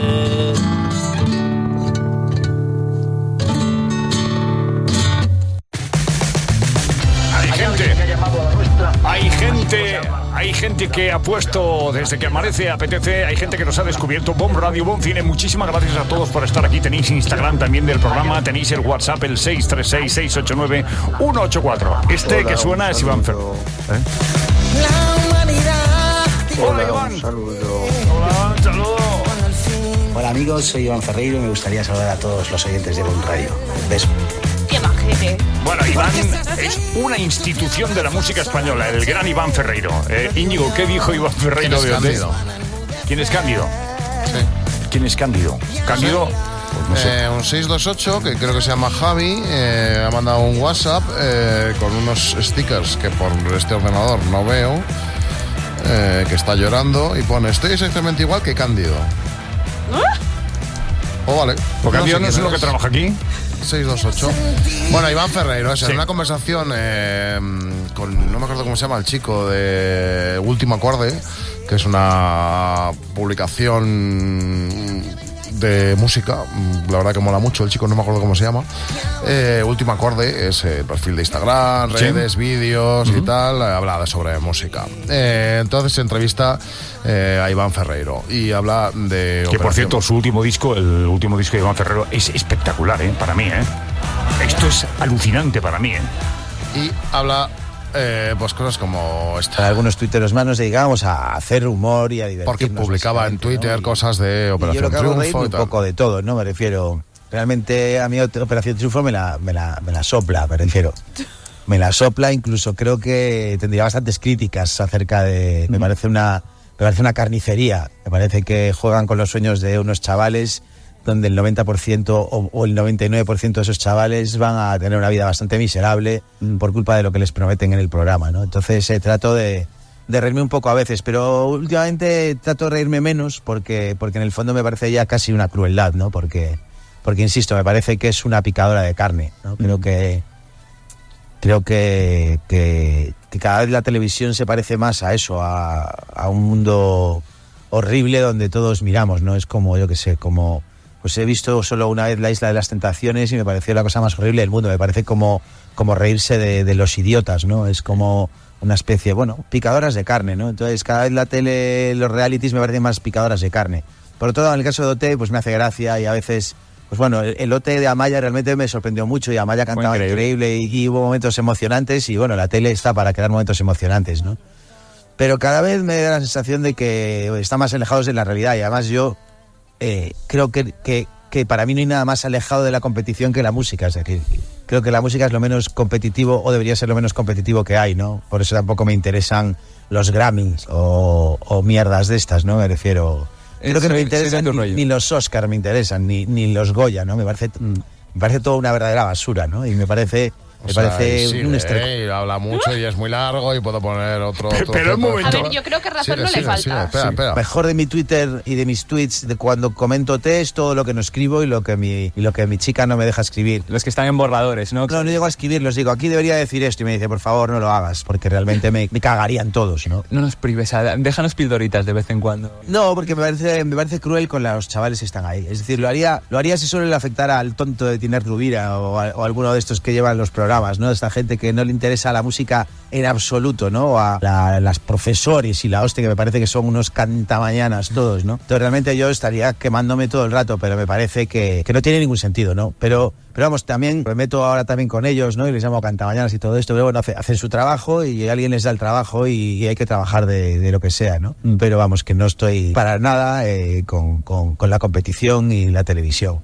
Hay gente que ha puesto desde que amanece, apetece, hay gente que nos ha descubierto. Bomb Radio, Bomb Cine, muchísimas gracias a todos por estar aquí. Tenéis Instagram también del programa, tenéis el WhatsApp, el 636-689-184. Este que suena es Iván Ferreiro. Hola, Iván. Un saludo. Hola, un saludo. Hola amigos, soy Iván Ferreiro y me gustaría saludar a todos los oyentes de Bomb Radio. Beso. ¡Qué majete! Bueno, Iván es una institución de la música española, el gran Iván Ferreiro. Íñigo, ¿qué dijo Iván Ferreiro de Cándido? ¿Quién es Cándido? Sí. ¿Quién es Cándido? ¿Cándido? Pues no sé. Un 628, que creo que se llama Javi, ha mandado un WhatsApp con unos stickers que por este ordenador no veo, que está llorando y pone: estoy exactamente igual que Cándido. Vale. ¿Porque Cándido no es lo que trabaja aquí? 628. Bueno, Iván Ferreiro, en una conversación con, no me acuerdo cómo se llama el chico, de Último Acorde, que es una publicación de música, la verdad que mola mucho el chico, no me acuerdo cómo se llama. Último Acorde es el perfil de Instagram, redes, vídeos y tal, habla sobre música. Entonces se entrevista a Iván Ferreiro y habla de... Que por cierto, su último disco, el último disco de Iván Ferreiro, es espectacular, para mí, Esto es alucinante para mí, Y habla... pues cosas como esta. Algunos tuiteros más nos dedicábamos a hacer humor y a divertirnos. Porque publicaba en Twitter, ¿no? Cosas de Operación Triunfo y un poco de todo, ¿no? Me refiero. Realmente a mí Operación Triunfo me la sopla, me refiero. Me la sopla, incluso creo que tendría bastantes críticas acerca de. Me parece una carnicería. Me parece que juegan con los sueños de unos chavales donde el 90% o el 99% de esos chavales van a tener una vida bastante miserable por culpa de lo que les prometen en el programa, ¿no? Entonces trato de reírme un poco a veces, pero últimamente trato de reírme menos porque en el fondo me parece ya casi una crueldad, ¿no? Porque insisto, me parece que es una picadora de carne, ¿no? Creo que cada vez la televisión se parece más a eso, a un mundo horrible donde todos miramos, ¿no? Es como, yo qué sé, como... Pues he visto solo una vez La Isla de las Tentaciones y me pareció la cosa más horrible del mundo. Me parece como reírse de los idiotas, ¿no? Es como una especie, picadoras de carne, ¿no? Entonces cada vez la tele, los realities me parecen más picadoras de carne. Por otro lado, en el caso de OT, pues me hace gracia y a veces... Pues bueno, el OT de Amaya realmente me sorprendió mucho y Amaya cantaba increíble y hubo momentos emocionantes y la tele está para crear momentos emocionantes, ¿no? Pero cada vez me da la sensación de que están más alejados de la realidad y además yo... creo que para mí no hay nada más alejado de la competición que la música. Es decir, creo que la música es lo menos competitivo o debería ser lo menos competitivo que hay, ¿no? Por eso tampoco me interesan los Grammys o mierdas de estas, ¿no? Me refiero... Creo que no me interesan ni los Oscar me interesan, ni los Goya, ¿no? Me parece todo una verdadera basura, ¿no? Y me parece... un estrés. Habla mucho y es muy largo y puedo poner otro pero un momento. A ver, yo creo que razón no le falta. Espera. Mejor de mi Twitter y de mis tweets de cuando comento es todo lo que no escribo y lo que mi chica no me deja escribir. Los que están en borradores, ¿no? No llego a escribir, los digo, aquí debería decir esto y me dice, por favor, no lo hagas, porque realmente me cagarían todos, ¿no? No nos prives, déjanos pildoritas de vez en cuando. No, porque me parece cruel con los chavales que están ahí. Es decir, lo haría si solo le afectara al tonto de Tiner Rubira o alguno de estos que llevan los programas, ¿no? Esta gente que no le interesa la música en absoluto, ¿no? A las profesores y la hostia, que me parece que son unos cantamañanas todos, ¿no? Entonces realmente yo estaría quemándome todo el rato, pero me parece que no tiene ningún sentido, ¿no? Pero vamos, también me meto ahora también con ellos, ¿no? Y les llamo cantamañanas y todo esto, pero bueno, hacen su trabajo y alguien les da el trabajo y hay que trabajar de lo que sea, ¿no? Pero vamos, que no estoy para nada con la competición y la televisión.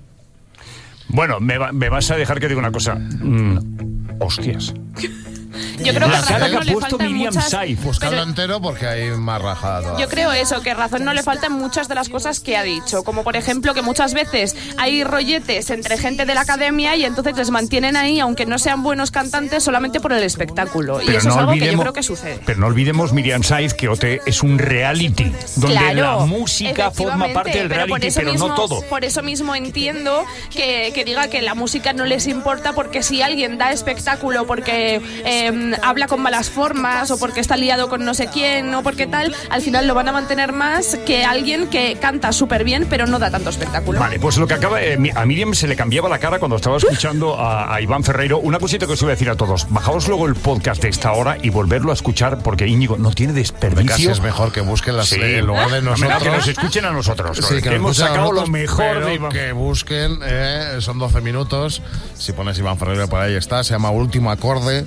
Bueno, me vas a dejar que diga una cosa. Hostias. Yo creo que razón no le faltan muchas... Buscadlo entero porque hay más rajada. Yo creo eso, que razón no le faltan muchas de las cosas que ha dicho. Como por ejemplo que muchas veces hay rolletes entre gente de la academia y entonces les mantienen ahí, aunque no sean buenos cantantes, solamente por el espectáculo. Y eso es algo que yo creo que sucede. Pero no olvidemos, Miriam Saiz, que OT es un reality, donde la música forma parte del reality, pero no todo. Por eso mismo entiendo que diga que la música no les importa, porque si alguien da espectáculo porque habla con malas formas o porque está liado con no sé quién o porque tal, al final lo van a mantener más que alguien que canta súper bien pero no da tanto espectáculo. Vale, pues lo que acaba... a Miriam se le cambiaba la cara cuando estaba escuchando a Iván Ferreiro. Una cosita que os iba a decir a todos. Bajaos luego el podcast de esta hora y volverlo a escuchar porque Íñigo no tiene desperdicio. Casi es mejor que busquen las en lugar de nosotros. Que nos escuchen a nosotros. Sí, que hemos sacado lo mejor de Iván. Que busquen, son 12 minutos. Si pones Iván Ferreiro por ahí está. Se llama Último Acorde.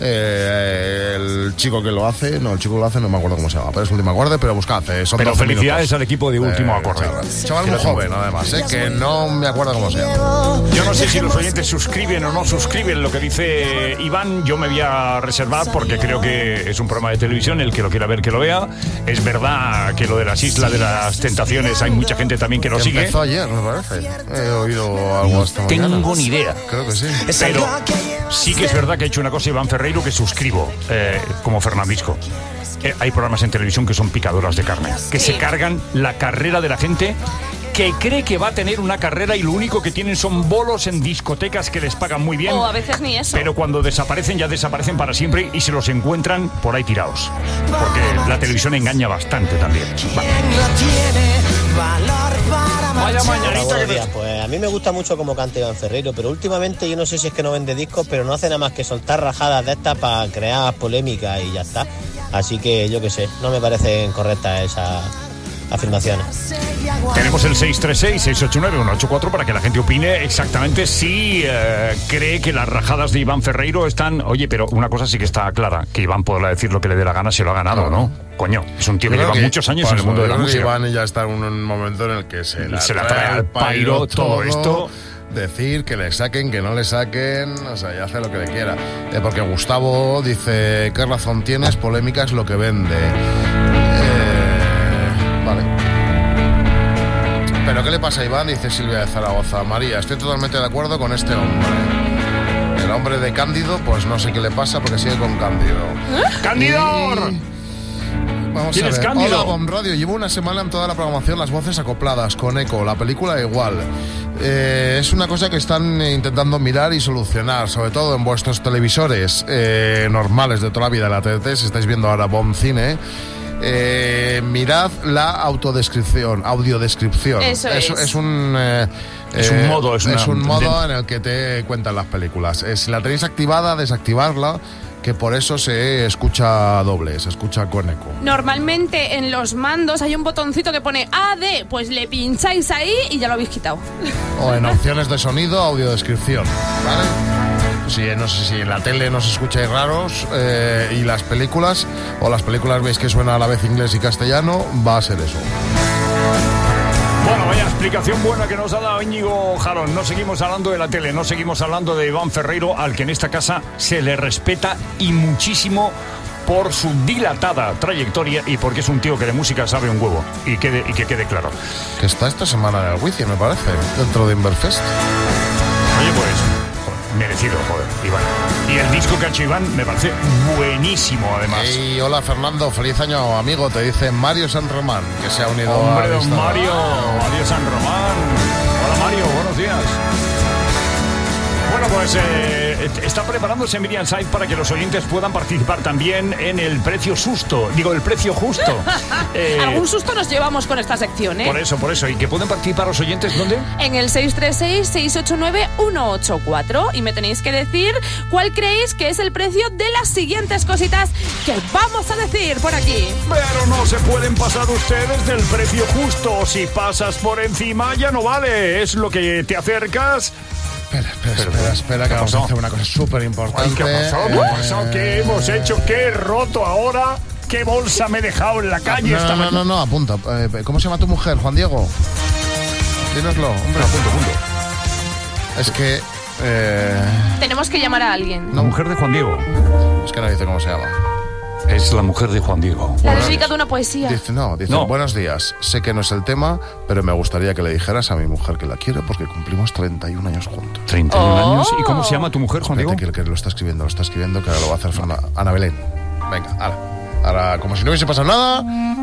El chico que lo hace, no me acuerdo cómo se llama, pero es Último Acorde, pero buscad. Pero felicidades al equipo de Último Acorde. Chaval muy joven, además, que no me acuerdo cómo se llama. Yo no sé si los oyentes suscriben o no suscriben lo que dice Iván. Yo me voy a reservar porque creo que es un programa de televisión. El que lo quiera ver, que lo vea. Es verdad que lo de las Islas de las Tentaciones hay mucha gente también que lo sigue. Empezó ayer, me parece. He oído algo esta mañana. Tengo ni idea. Creo que sí. Pero sí que es verdad que ha hecho una cosa Iván Ferreiro que suscribo, como Fernandisco. Hay programas en televisión que son picadoras de carne, que se cargan la carrera de la gente que cree que va a tener una carrera y lo único que tienen son bolos en discotecas que les pagan muy bien. O a veces ni eso. Pero cuando desaparecen, ya desaparecen para siempre y se los encuentran por ahí tirados. Porque la televisión engaña bastante también. Vaya mañanita. Pues a mí me gusta mucho cómo canta Iván Ferreiro, pero últimamente yo no sé si es que no vende discos, pero no hace nada más que soltar rajadas de estas para crear polémica y ya está. Así que yo qué sé, no me parecen correctas esas afirmaciones. Tenemos el 636-689-184 para que la gente opine exactamente si cree que las rajadas de Iván Ferreiro están... Oye, pero una cosa sí que está clara, que Iván podrá decir lo que le dé la gana si lo ha ganado, ¿no? Coño, es un tío que lleva muchos años en el mundo de la música. Iván ya está en un momento en el que se la trae al pairo todo esto. Decir que le saquen, que no le saquen, o sea, ya hace lo que le quiera. Porque Gustavo dice, ¿qué razón tienes? Polémica es lo que vende. Vale. ¿Pero qué le pasa a Iván? Dice Silvia de Zaragoza. María, estoy totalmente de acuerdo con este hombre. El hombre de Cándido, pues no sé qué le pasa porque sigue con Cándido. ¡Cándidor! Vamos a ver. Hola, Bomb Radio. Llevo una semana en toda la programación las voces acopladas, con eco, la película igual. Es una cosa que están intentando mirar y solucionar, sobre todo en vuestros televisores normales de toda la vida, la TDT, si estáis viendo ahora Bomb Cine. Mirad la audiodescripción. Eso es un modo en el que te cuentan las películas. Si la tenéis activada, desactivarla, que por eso se escucha doble, se escucha con eco. Normalmente en los mandos hay un botoncito que pone AD, pues le pincháis ahí y ya lo habéis quitado. O en opciones de sonido, audiodescripción, ¿vale? Sí, no sé si en la tele nos escucháis raros y las películas veis que suena a la vez inglés y castellano, va a ser eso. Bueno, vaya explicación buena que nos ha dado Íñigo Jarón. No seguimos hablando de la tele, no seguimos hablando de Iván Ferreiro, al que en esta casa se le respeta y muchísimo por su dilatada trayectoria y porque es un tío que de música sabe un huevo. Y que quede claro. Que está esta semana en el Wizzing, me parece, dentro de Inverfest. Oye, pues... merecido, joder, Iván. Y el disco que ha hecho Iván me parece buenísimo, además. Y hola, Fernando, feliz año, amigo. Te dice Mario San Román, que se ha unido a don Mario San Román. Hola, Mario, buenos días. Bueno, pues está preparándose Miriam Said para que los oyentes puedan participar también en el precio susto. Digo, el precio justo. Algún susto nos llevamos con esta sección, ¿eh? Por eso. ¿Y que pueden participar los oyentes dónde? En el 636-689-184. Y me tenéis que decir cuál creéis que es el precio de las siguientes cositas que vamos a decir por aquí. Pero no se pueden pasar ustedes del precio justo. Si pasas por encima ya no vale. Es lo que te acercas... Espera, que vamos a hacer una cosa súper importante. ¿Qué ha pasado? ¿Qué hemos hecho? ¿Qué he roto ahora? ¿Qué bolsa me he dejado en la calle esta mañana? No, apunta. ¿Cómo se llama tu mujer, Juan Diego? Dínoslo, hombre. Apunto. Es que... tenemos que llamar a alguien. La mujer de Juan Diego. Es que no dice cómo se llama. Es la mujer de Juan Diego. La dedica de una poesía. Dice, buenos días. Sé que no es el tema, pero me gustaría que le dijeras a mi mujer que la quiero porque cumplimos 31 años juntos. 31 años. ¿Y cómo se llama tu mujer, Juan Diego? Que lo está escribiendo, que ahora lo va a hacer Ana Belén. Venga, ahora, como si no hubiese pasado nada.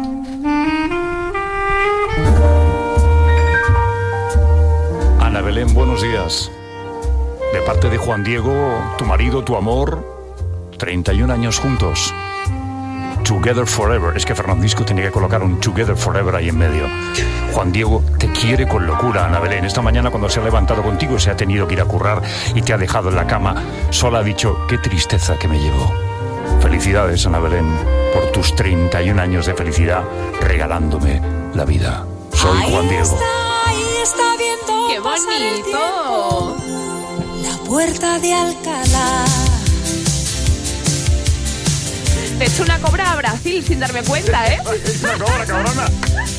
Ana Belén, buenos días. De parte de Juan Diego, tu marido, tu amor... 31 años juntos. Together Forever. Es que Fernandisco tenía que colocar un Together Forever ahí en medio. Juan Diego te quiere con locura, Ana Belén. Esta mañana cuando se ha levantado contigo, se ha tenido que ir a currar y te ha dejado en la cama, sola ha dicho, qué tristeza que me llevó. Felicidades, Ana Belén, por tus 31 años de felicidad, regalándome la vida. Soy Juan Diego. Ahí está viendo ¡qué bonito! La puerta de Alcalá. Te he hecho una cobra a Brasil sin darme cuenta, ¿eh? Una cobra, cabrona.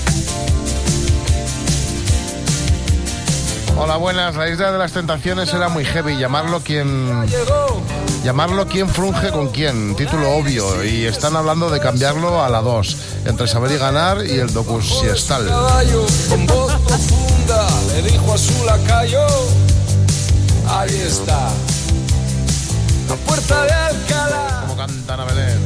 Hola, buenas. La Isla de las Tentaciones era muy heavy. Llamarlo quien frunge con quién. Título obvio. Y están hablando de cambiarlo a la 2. Entre Saber y Ganar y el docusiestal. Con voz profunda le dijo a su lacayo: ahí está, la puerta de Alcalá. Como canta Ana Belén.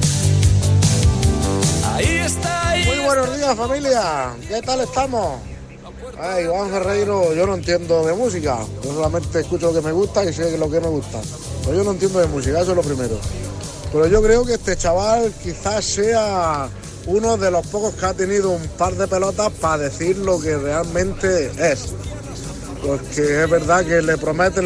Ahí está, ahí. Muy buenos días, familia. ¿Qué tal estamos? Ay, Iván Ferreiro, yo no entiendo de música. Yo solamente escucho lo que me gusta y sé lo que me gusta. Pero yo no entiendo de música, eso es lo primero. Pero yo creo que este chaval quizás sea uno de los pocos que ha tenido un par de pelotas para decir lo que realmente es. Porque es verdad que le prometen.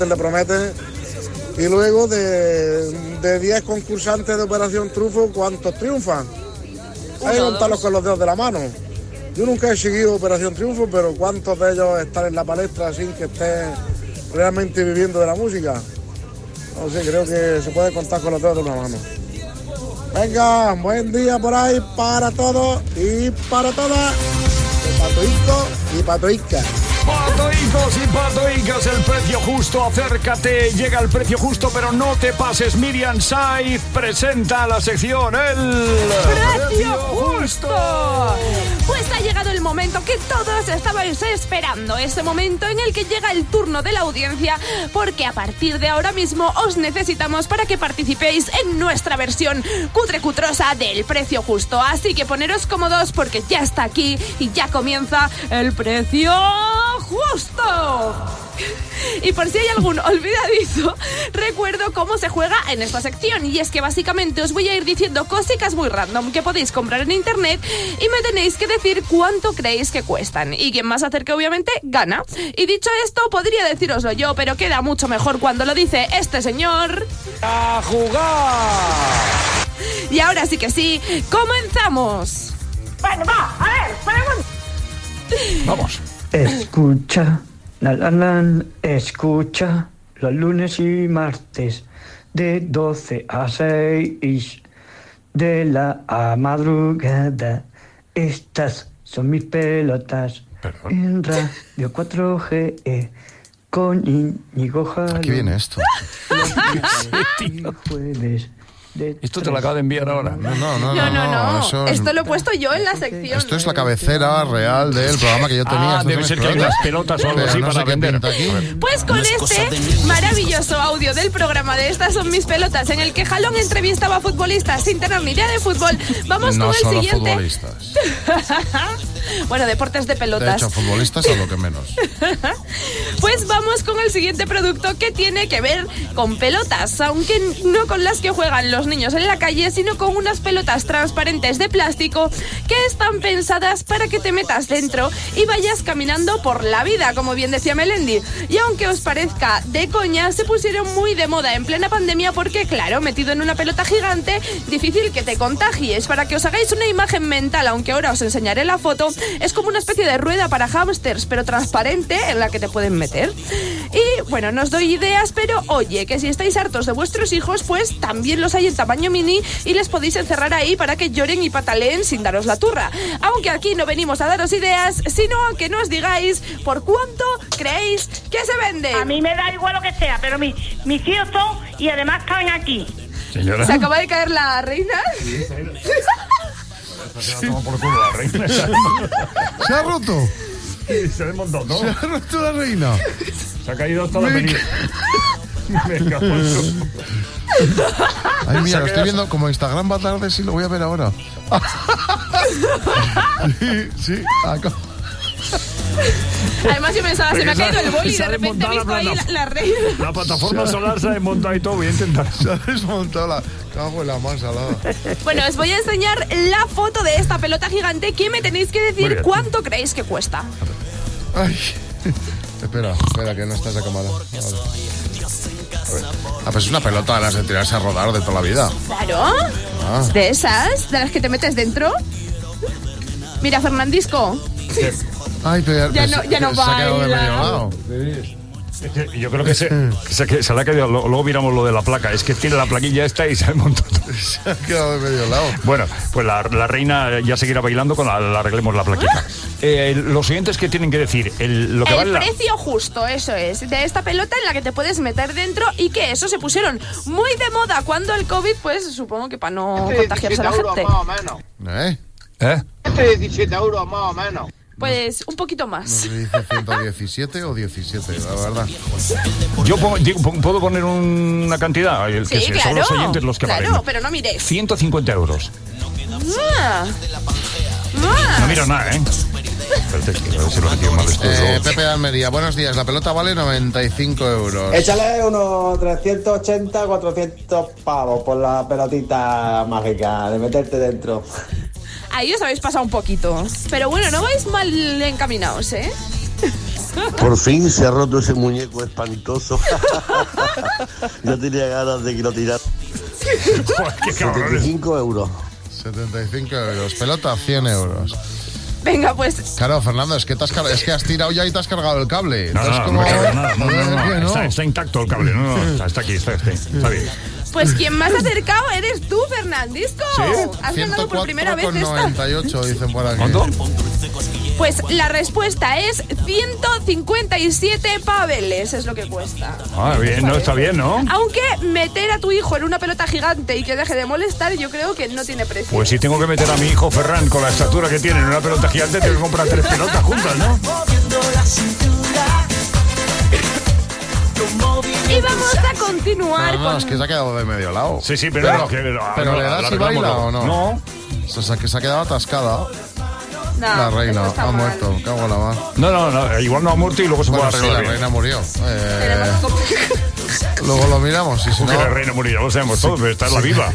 Y luego de 10 concursantes de Operación Trufo, ¿cuántos triunfan? Hay que contarlos con los dedos de la mano. Yo nunca he seguido Operación Triunfo, pero ¿cuántos de ellos están en la palestra sin que estén realmente viviendo de la música? No sé, creo que se puede contar con los dedos de una mano. Venga, buen día por ahí para todos y para todas. Patoico y patoica. Patoicos y patoicas, el precio justo, acércate, llega el precio justo, pero no te pases. Miriam Saiz presenta la sección El ¡Precio Justo! Pues ha llegado el momento que todos estabais esperando, ese momento en el que llega el turno de la audiencia, porque a partir de ahora mismo os necesitamos para que participéis en nuestra versión cutrosa del Precio Justo. Así que poneros cómodos porque ya está aquí y ya comienza el Precio Justo. Y por si hay algún olvidadizo, recuerdo cómo se juega en esta sección. Y es que básicamente os voy a ir diciendo cositas muy random que podéis comprar en internet y me tenéis que decir cuánto creéis que cuestan. Y quien más acerque obviamente gana. Y dicho esto, podría decíroslo yo, pero queda mucho mejor cuando lo dice este señor. ¡A jugar! Y ahora sí que sí, ¡comenzamos! Bueno, va, a ver, pregunta. Vamos. Escucha, escucha, los lunes y martes de 12 a 6 de la madrugada. Estas son mis pelotas. En Radio 4G con Íñigo Jalón. ¿Qué viene esto? Puedes. Esto te lo acabo de enviar ahora. No. Esto lo he puesto yo en la sección. Esto es la cabecera real del programa que yo tenía. Debe ser que hay unas pelotas o algo así para vender. Pues con este maravilloso audio del programa de Estas son mis pelotas, en el que Jalón entrevistaba a futbolistas sin tener ni idea de fútbol, vamos con el siguiente. No solo futbolistas. Bueno, deportes de pelotas. De hecho, futbolistas a lo que menos. Pues vamos con el siguiente producto que tiene que ver con pelotas, aunque no con las que juegan los niños en la calle, sino con unas pelotas transparentes de plástico que están pensadas para que te metas dentro y vayas caminando por la vida, como bien decía Melendi. Y aunque os parezca de coña, se pusieron muy de moda en plena pandemia porque, claro, metido en una pelota gigante, difícil que te contagies. Para que os hagáis una imagen mental, aunque ahora os enseñaré la foto, es como una especie de rueda para hámsters, pero transparente, en la que te pueden meter. Y, bueno, no os doy ideas, pero oye, que si estáis hartos de vuestros hijos, pues también los hay en tamaño mini y les podéis encerrar ahí para que lloren y pataleen sin daros la turra. Aunque aquí no venimos a daros ideas, sino a que nos digáis por cuánto creéis que se vende. A mí me da igual lo que sea, pero mis hijos son y además caben aquí. Señora. ¿Se acaba de caer la reina? Sí, se ha por culo la reina. ¿Se ha roto? Sí, se ha desmontado todo. ¿Se ha roto la reina? Se ha caído hasta la avenida. Venga, pues. Ay, mira, lo estoy viendo como Instagram va tarde, sí, lo voy a ver ahora. Sí. Además yo pensaba, se me ha caído el boli y de repente he visto ahí la reina. La plataforma solar se ha desmontado y todo, voy a intentar. Se ha desmontado la... Cago en la más salada. Bueno, os voy a enseñar la foto de esta pelota gigante que me tenéis que decir cuánto creéis que cuesta. Ay... Espera, que no estás acomodada. Pues es una pelota de las de tirarse a rodar de toda la vida. Claro. De esas, de las que te metes dentro. Mira, Fernandisco. Ay, pero ya no se ha quedado de medio baila. lado. Yo creo que se le ha quedado. Luego miramos lo de la placa. Es que tiene la plaquilla esta y se ha montado. Se ha quedado de medio lado. Bueno, pues la reina ya seguirá bailando cuando la arreglemos la plaquita. Los siguientes que tienen que decir lo que vale precio justo, eso es, de esta pelota en la que te puedes meter dentro y que eso se pusieron muy de moda cuando el COVID, pues supongo que para no contagiarse a la gente. Más o menos. Este 17 euros más o menos. Pues un poquito más. No se dice 117 o 17, la verdad. Yo puedo poner una cantidad. Sí, claro. Son los oyentes los que valen. Claro, pero no miréis. 150 euros. No miro nada, ¿eh? Espérate, a ver si lo he metido mal esto. Pepe de Almería, buenos días. La pelota vale 95 euros. Échale unos 380, 400 pavos por la pelotita mágica de meterte dentro. Ahí os habéis pasado un poquito. Pero bueno, no vais mal encaminados, ¿eh? Por fin se ha roto ese muñeco espantoso. Yo tenía ganas de que lo tirara. 75 euros. 75 euros. Pelota, 100 euros. Venga, pues. Claro, Fernando, es que has tirado ya y te has cargado el cable. No, está intacto el cable. Está aquí, está bien. Pues quien más acercado eres tú, Fernandisco. Sí, has ganado por primera vez 104,98 dicen por aquí. ¿Cuánto? Pues la respuesta es 157 paveles, es lo que cuesta. Bien, no está bien, ¿no? Aunque meter a tu hijo en una pelota gigante y que deje de molestar, yo creo que no tiene precio. Pues si tengo que meter a mi hijo Ferran con la estatura que tiene en una pelota gigante, tengo que comprar 3 pelotas juntas, ¿no? Y vamos a continuar con... es que se ha quedado de medio lado. Sí, pero ¿le das y baila o no? No. O sea, que se ha quedado atascada. No, la reina ha muerto, cago en la mar. No, igual no ha muerto y luego se puede arreglar. Sí, la reina murió. Luego lo miramos. Y si no... la reina murió, ya lo sabemos todos, pero está en la viva.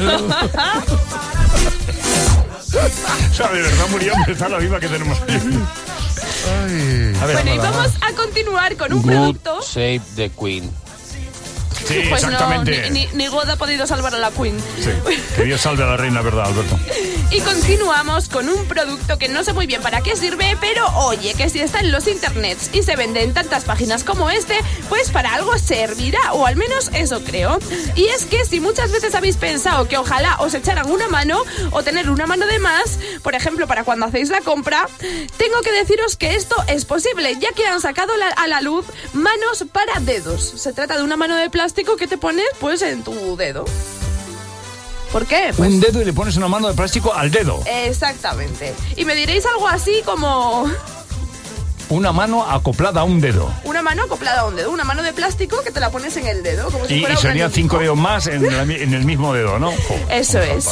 O sea, de verdad murió, pero está en la viva que tenemos aquí. Bueno, y vamos a continuar con un producto. Save the Queen. Sí, pues exactamente. No, ni God ha podido salvar a la Queen. Sí, que Dios salve a la reina, ¿verdad, Alberto? Y continuamos con un producto que no sé muy bien para qué sirve, pero oye, que si está en los internets y se vende en tantas páginas como este, pues para algo servirá, o al menos eso creo. Y es que si muchas veces habéis pensado que ojalá os echaran una mano o tener una mano de más, por ejemplo, para cuando hacéis la compra, tengo que deciros que esto es posible, ya que han sacado a la luz manos para dedos. Se trata de una mano de plástico que te pones pues en tu dedo. ¿Por qué? Pues, un dedo y le pones una mano de plástico al dedo. Exactamente. Y me diréis algo así como... Una mano acoplada a un dedo. Una mano acoplada a un dedo. Una mano de plástico que te la pones en el dedo. Como si fuera y serían 5 dedos más en el mismo dedo, ¿no? Eso es.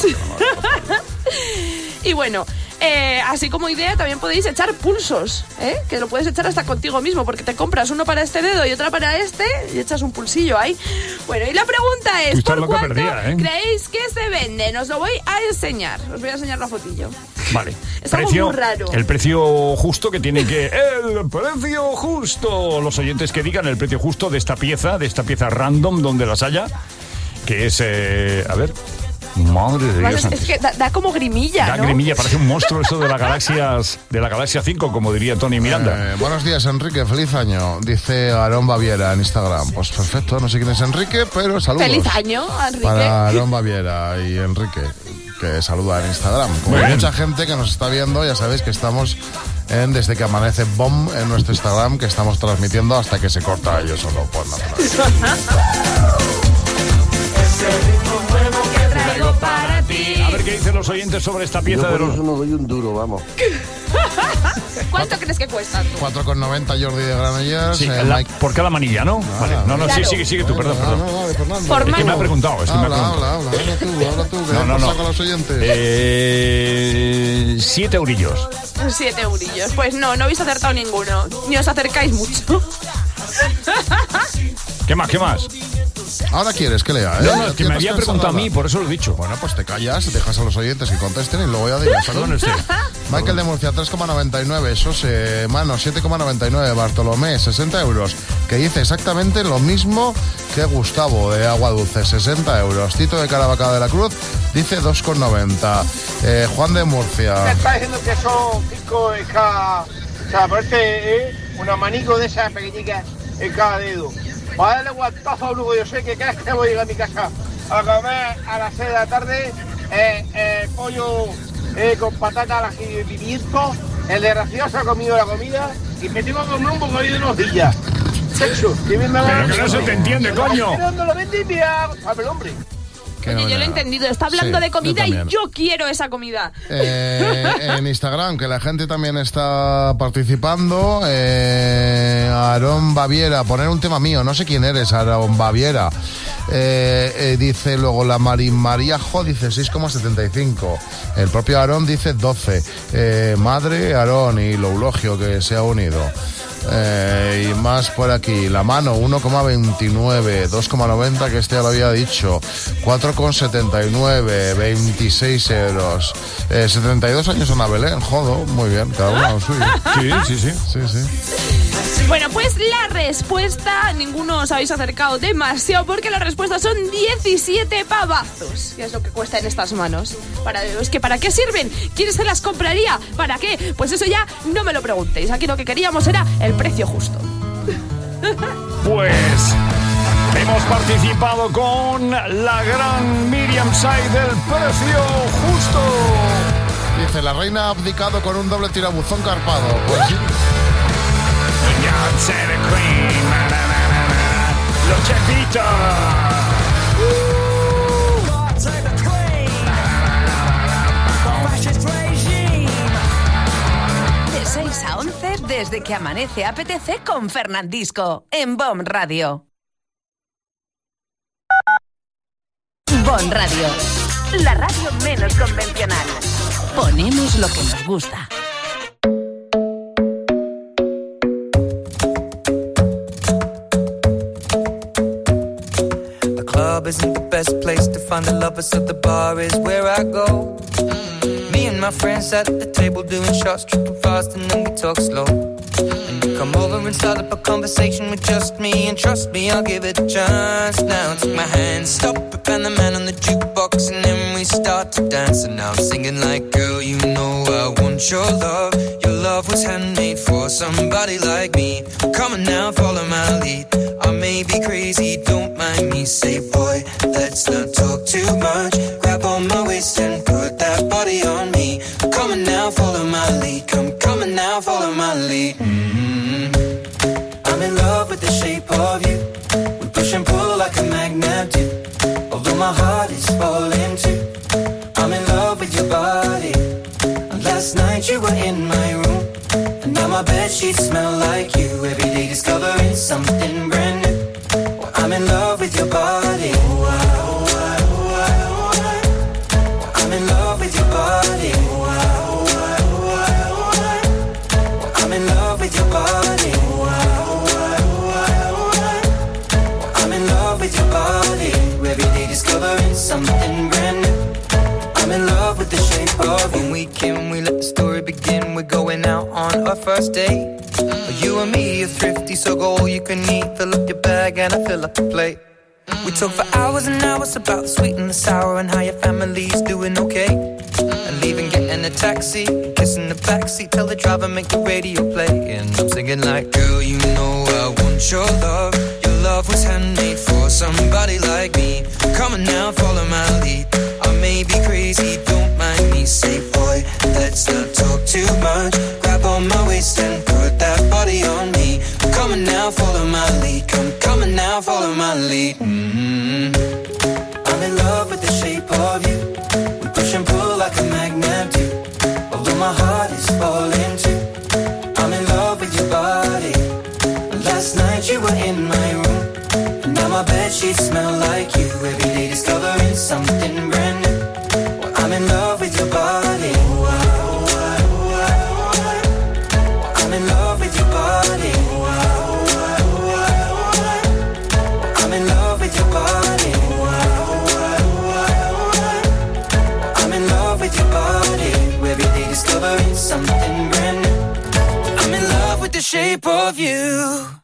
Y bueno... así como idea también podéis echar pulsos, que lo puedes echar hasta contigo mismo, porque te compras uno para este dedo y otra para este y echas un pulsillo ahí. Bueno, y la pregunta es, ¿por cuánto creéis que se venden? Os lo voy a enseñar, os voy a enseñar la fotillo. Vale. Es algo muy raro. El precio justo que tiene que... ¡El precio justo! Los oyentes que digan el precio justo de esta pieza random donde las haya, que es... a ver... Madre de Dios. Es que da como grimilla, Da grimilla, parece un monstruo esto de la galaxia 5, como diría Tony Miranda. Buenos días, Enrique, feliz año, dice Aarón Baviera en Instagram. Pues perfecto, no sé quién es Enrique, pero saludos. Feliz año, Enrique. Para Aarón Baviera y Enrique, que saluda en Instagram. Como hay mucha gente que nos está viendo, ya sabéis que estamos en Desde que Amanece BOM en nuestro Instagram, que estamos transmitiendo hasta que se corta ello solo por naturaleza. Para ti. A ver qué dicen los oyentes sobre esta pieza Yo de por los... eso no doy un duro, vamos. ¿Cuánto crees que cuesta? 4,90 Jordi de Granollers. Sí, por cada manilla, ¿no? Vale. No, Claro. sigue tú, perdón. Por Es que me mano. ha preguntado. Habla tú, ¿qué pasa con los oyentes? 7 eurillos. 7 eurillos. Pues no habéis acertado ninguno. Ni os acercáis mucho. ¿Qué más? Ahora quieres que lea, ¿eh? No, es que me había preguntado a mí, por eso lo he dicho. Bueno, pues te callas, dejas a los oyentes que contesten y luego ya digo. Perdón usted. Michael de Murcia, 3,99. Sose, Mano, 7,99. Bartolomé, 60 euros. Que dice exactamente lo mismo que Gustavo de Agua Dulce, 60 euros. Tito de Caravaca de la Cruz dice 2,90. Juan de Murcia. Me está diciendo que son 5 en cada... O sea, parece una manico de esas pequeñicas en cada dedo. Para darle guantazo a Brugo, yo sé que cada vez que voy a llegar a mi casa a comer a las 6 de la tarde, pollo con patata al ají y pimiento, el de gracioso ha comido la comida y me tengo que comer un bocadillo de nocilla. Sexo, que bien me va. Pero que no se te entiende, coño. No lo vendí, mira, el hombre. Oye, yo lo he entendido. Está hablando Sí, de comida yo y también. yo quiero esa comida. En Instagram, que la gente también está participando. Aarón Baviera, poner un tema mío, no sé quién eres, Aarón Baviera. Dice luego la María Jo, dice 6,75. El propio Aarón dice 12. Madre Aarón y lo eulogio que se ha unido. Y más por aquí, la mano 1,29, 2,90 que este ya lo había dicho, 4,79, 26 euros. 72 años Ana Belén, jodo, muy bien, cada uno lo suyo. Sí. Bueno, pues la respuesta, ninguno os habéis acercado demasiado porque la respuesta son 17 pavazos, que es lo que cuesta en estas manos. ¿Para qué sirven? ¿Quién se las compraría? ¿Para qué? Pues eso ya no me lo preguntéis. Aquí lo que queríamos era el precio justo. Pues hemos participado con la gran Miriam Say del precio justo. Dice, la reina ha abdicado con un doble tirabuzón carpado. Pues sí. Los chepitos. De 6 a 11, desde que amanece apetece con Fernandisco, en BOM Radio. BOM Radio, la radio menos convencional. Ponemos lo que nos gusta. The club isn't the best place to find the lovers, so the bar is where I go. Me and my friends at the table doing shots, tripping fast, and then we talk slow. And you come over and start up a conversation with just me, and trust me, I'll give it a chance. Now take my hand, stop it, and the man on the jukebox, and then we start to dance. And now I'm singing like, girl, you know I want your love. Your love was handmade for somebody like me. Come on now, follow my lead. I may be crazy, don't mind me. Say, boy, let's not talk too much. Grab on my waist and put that body on me. Come on now, follow my lead. Come on now, follow my lead. I'm in love with the shape of you. We push and pull like a magnet do. Although my heart is falling too. I'm in love with your body. And last night you were in my room. And now my bedsheets smell like you. Every day discovering something brand new. Well, I'm in love with your body. I'm in love with your body. I'm in love with your body. I'm in love with your body. Every day discovering something brand new. I'm in love with the shape of you. When we came, we let the story begin. We're going out on our first date. You and me are thrifty, so go all you can eat. Fill up your bag and I fill up the plate. We talk for hours and hours about the sweet and the sour and how your family's doing okay. And leaving, getting a taxi, kissing the backseat, tell the driver make the radio play. And I'm singing like, girl, you know I want your love. Your love was handmade for somebody like me. Come on now, follow my lead. I may be crazy, don't mind me. Say, boy, let's not talk too much. Grab on my waist and put that body on me. Come on now, follow my lead. Come on now, follow my lead. I'm in love with the shape of you. We push and pull like a shape of you.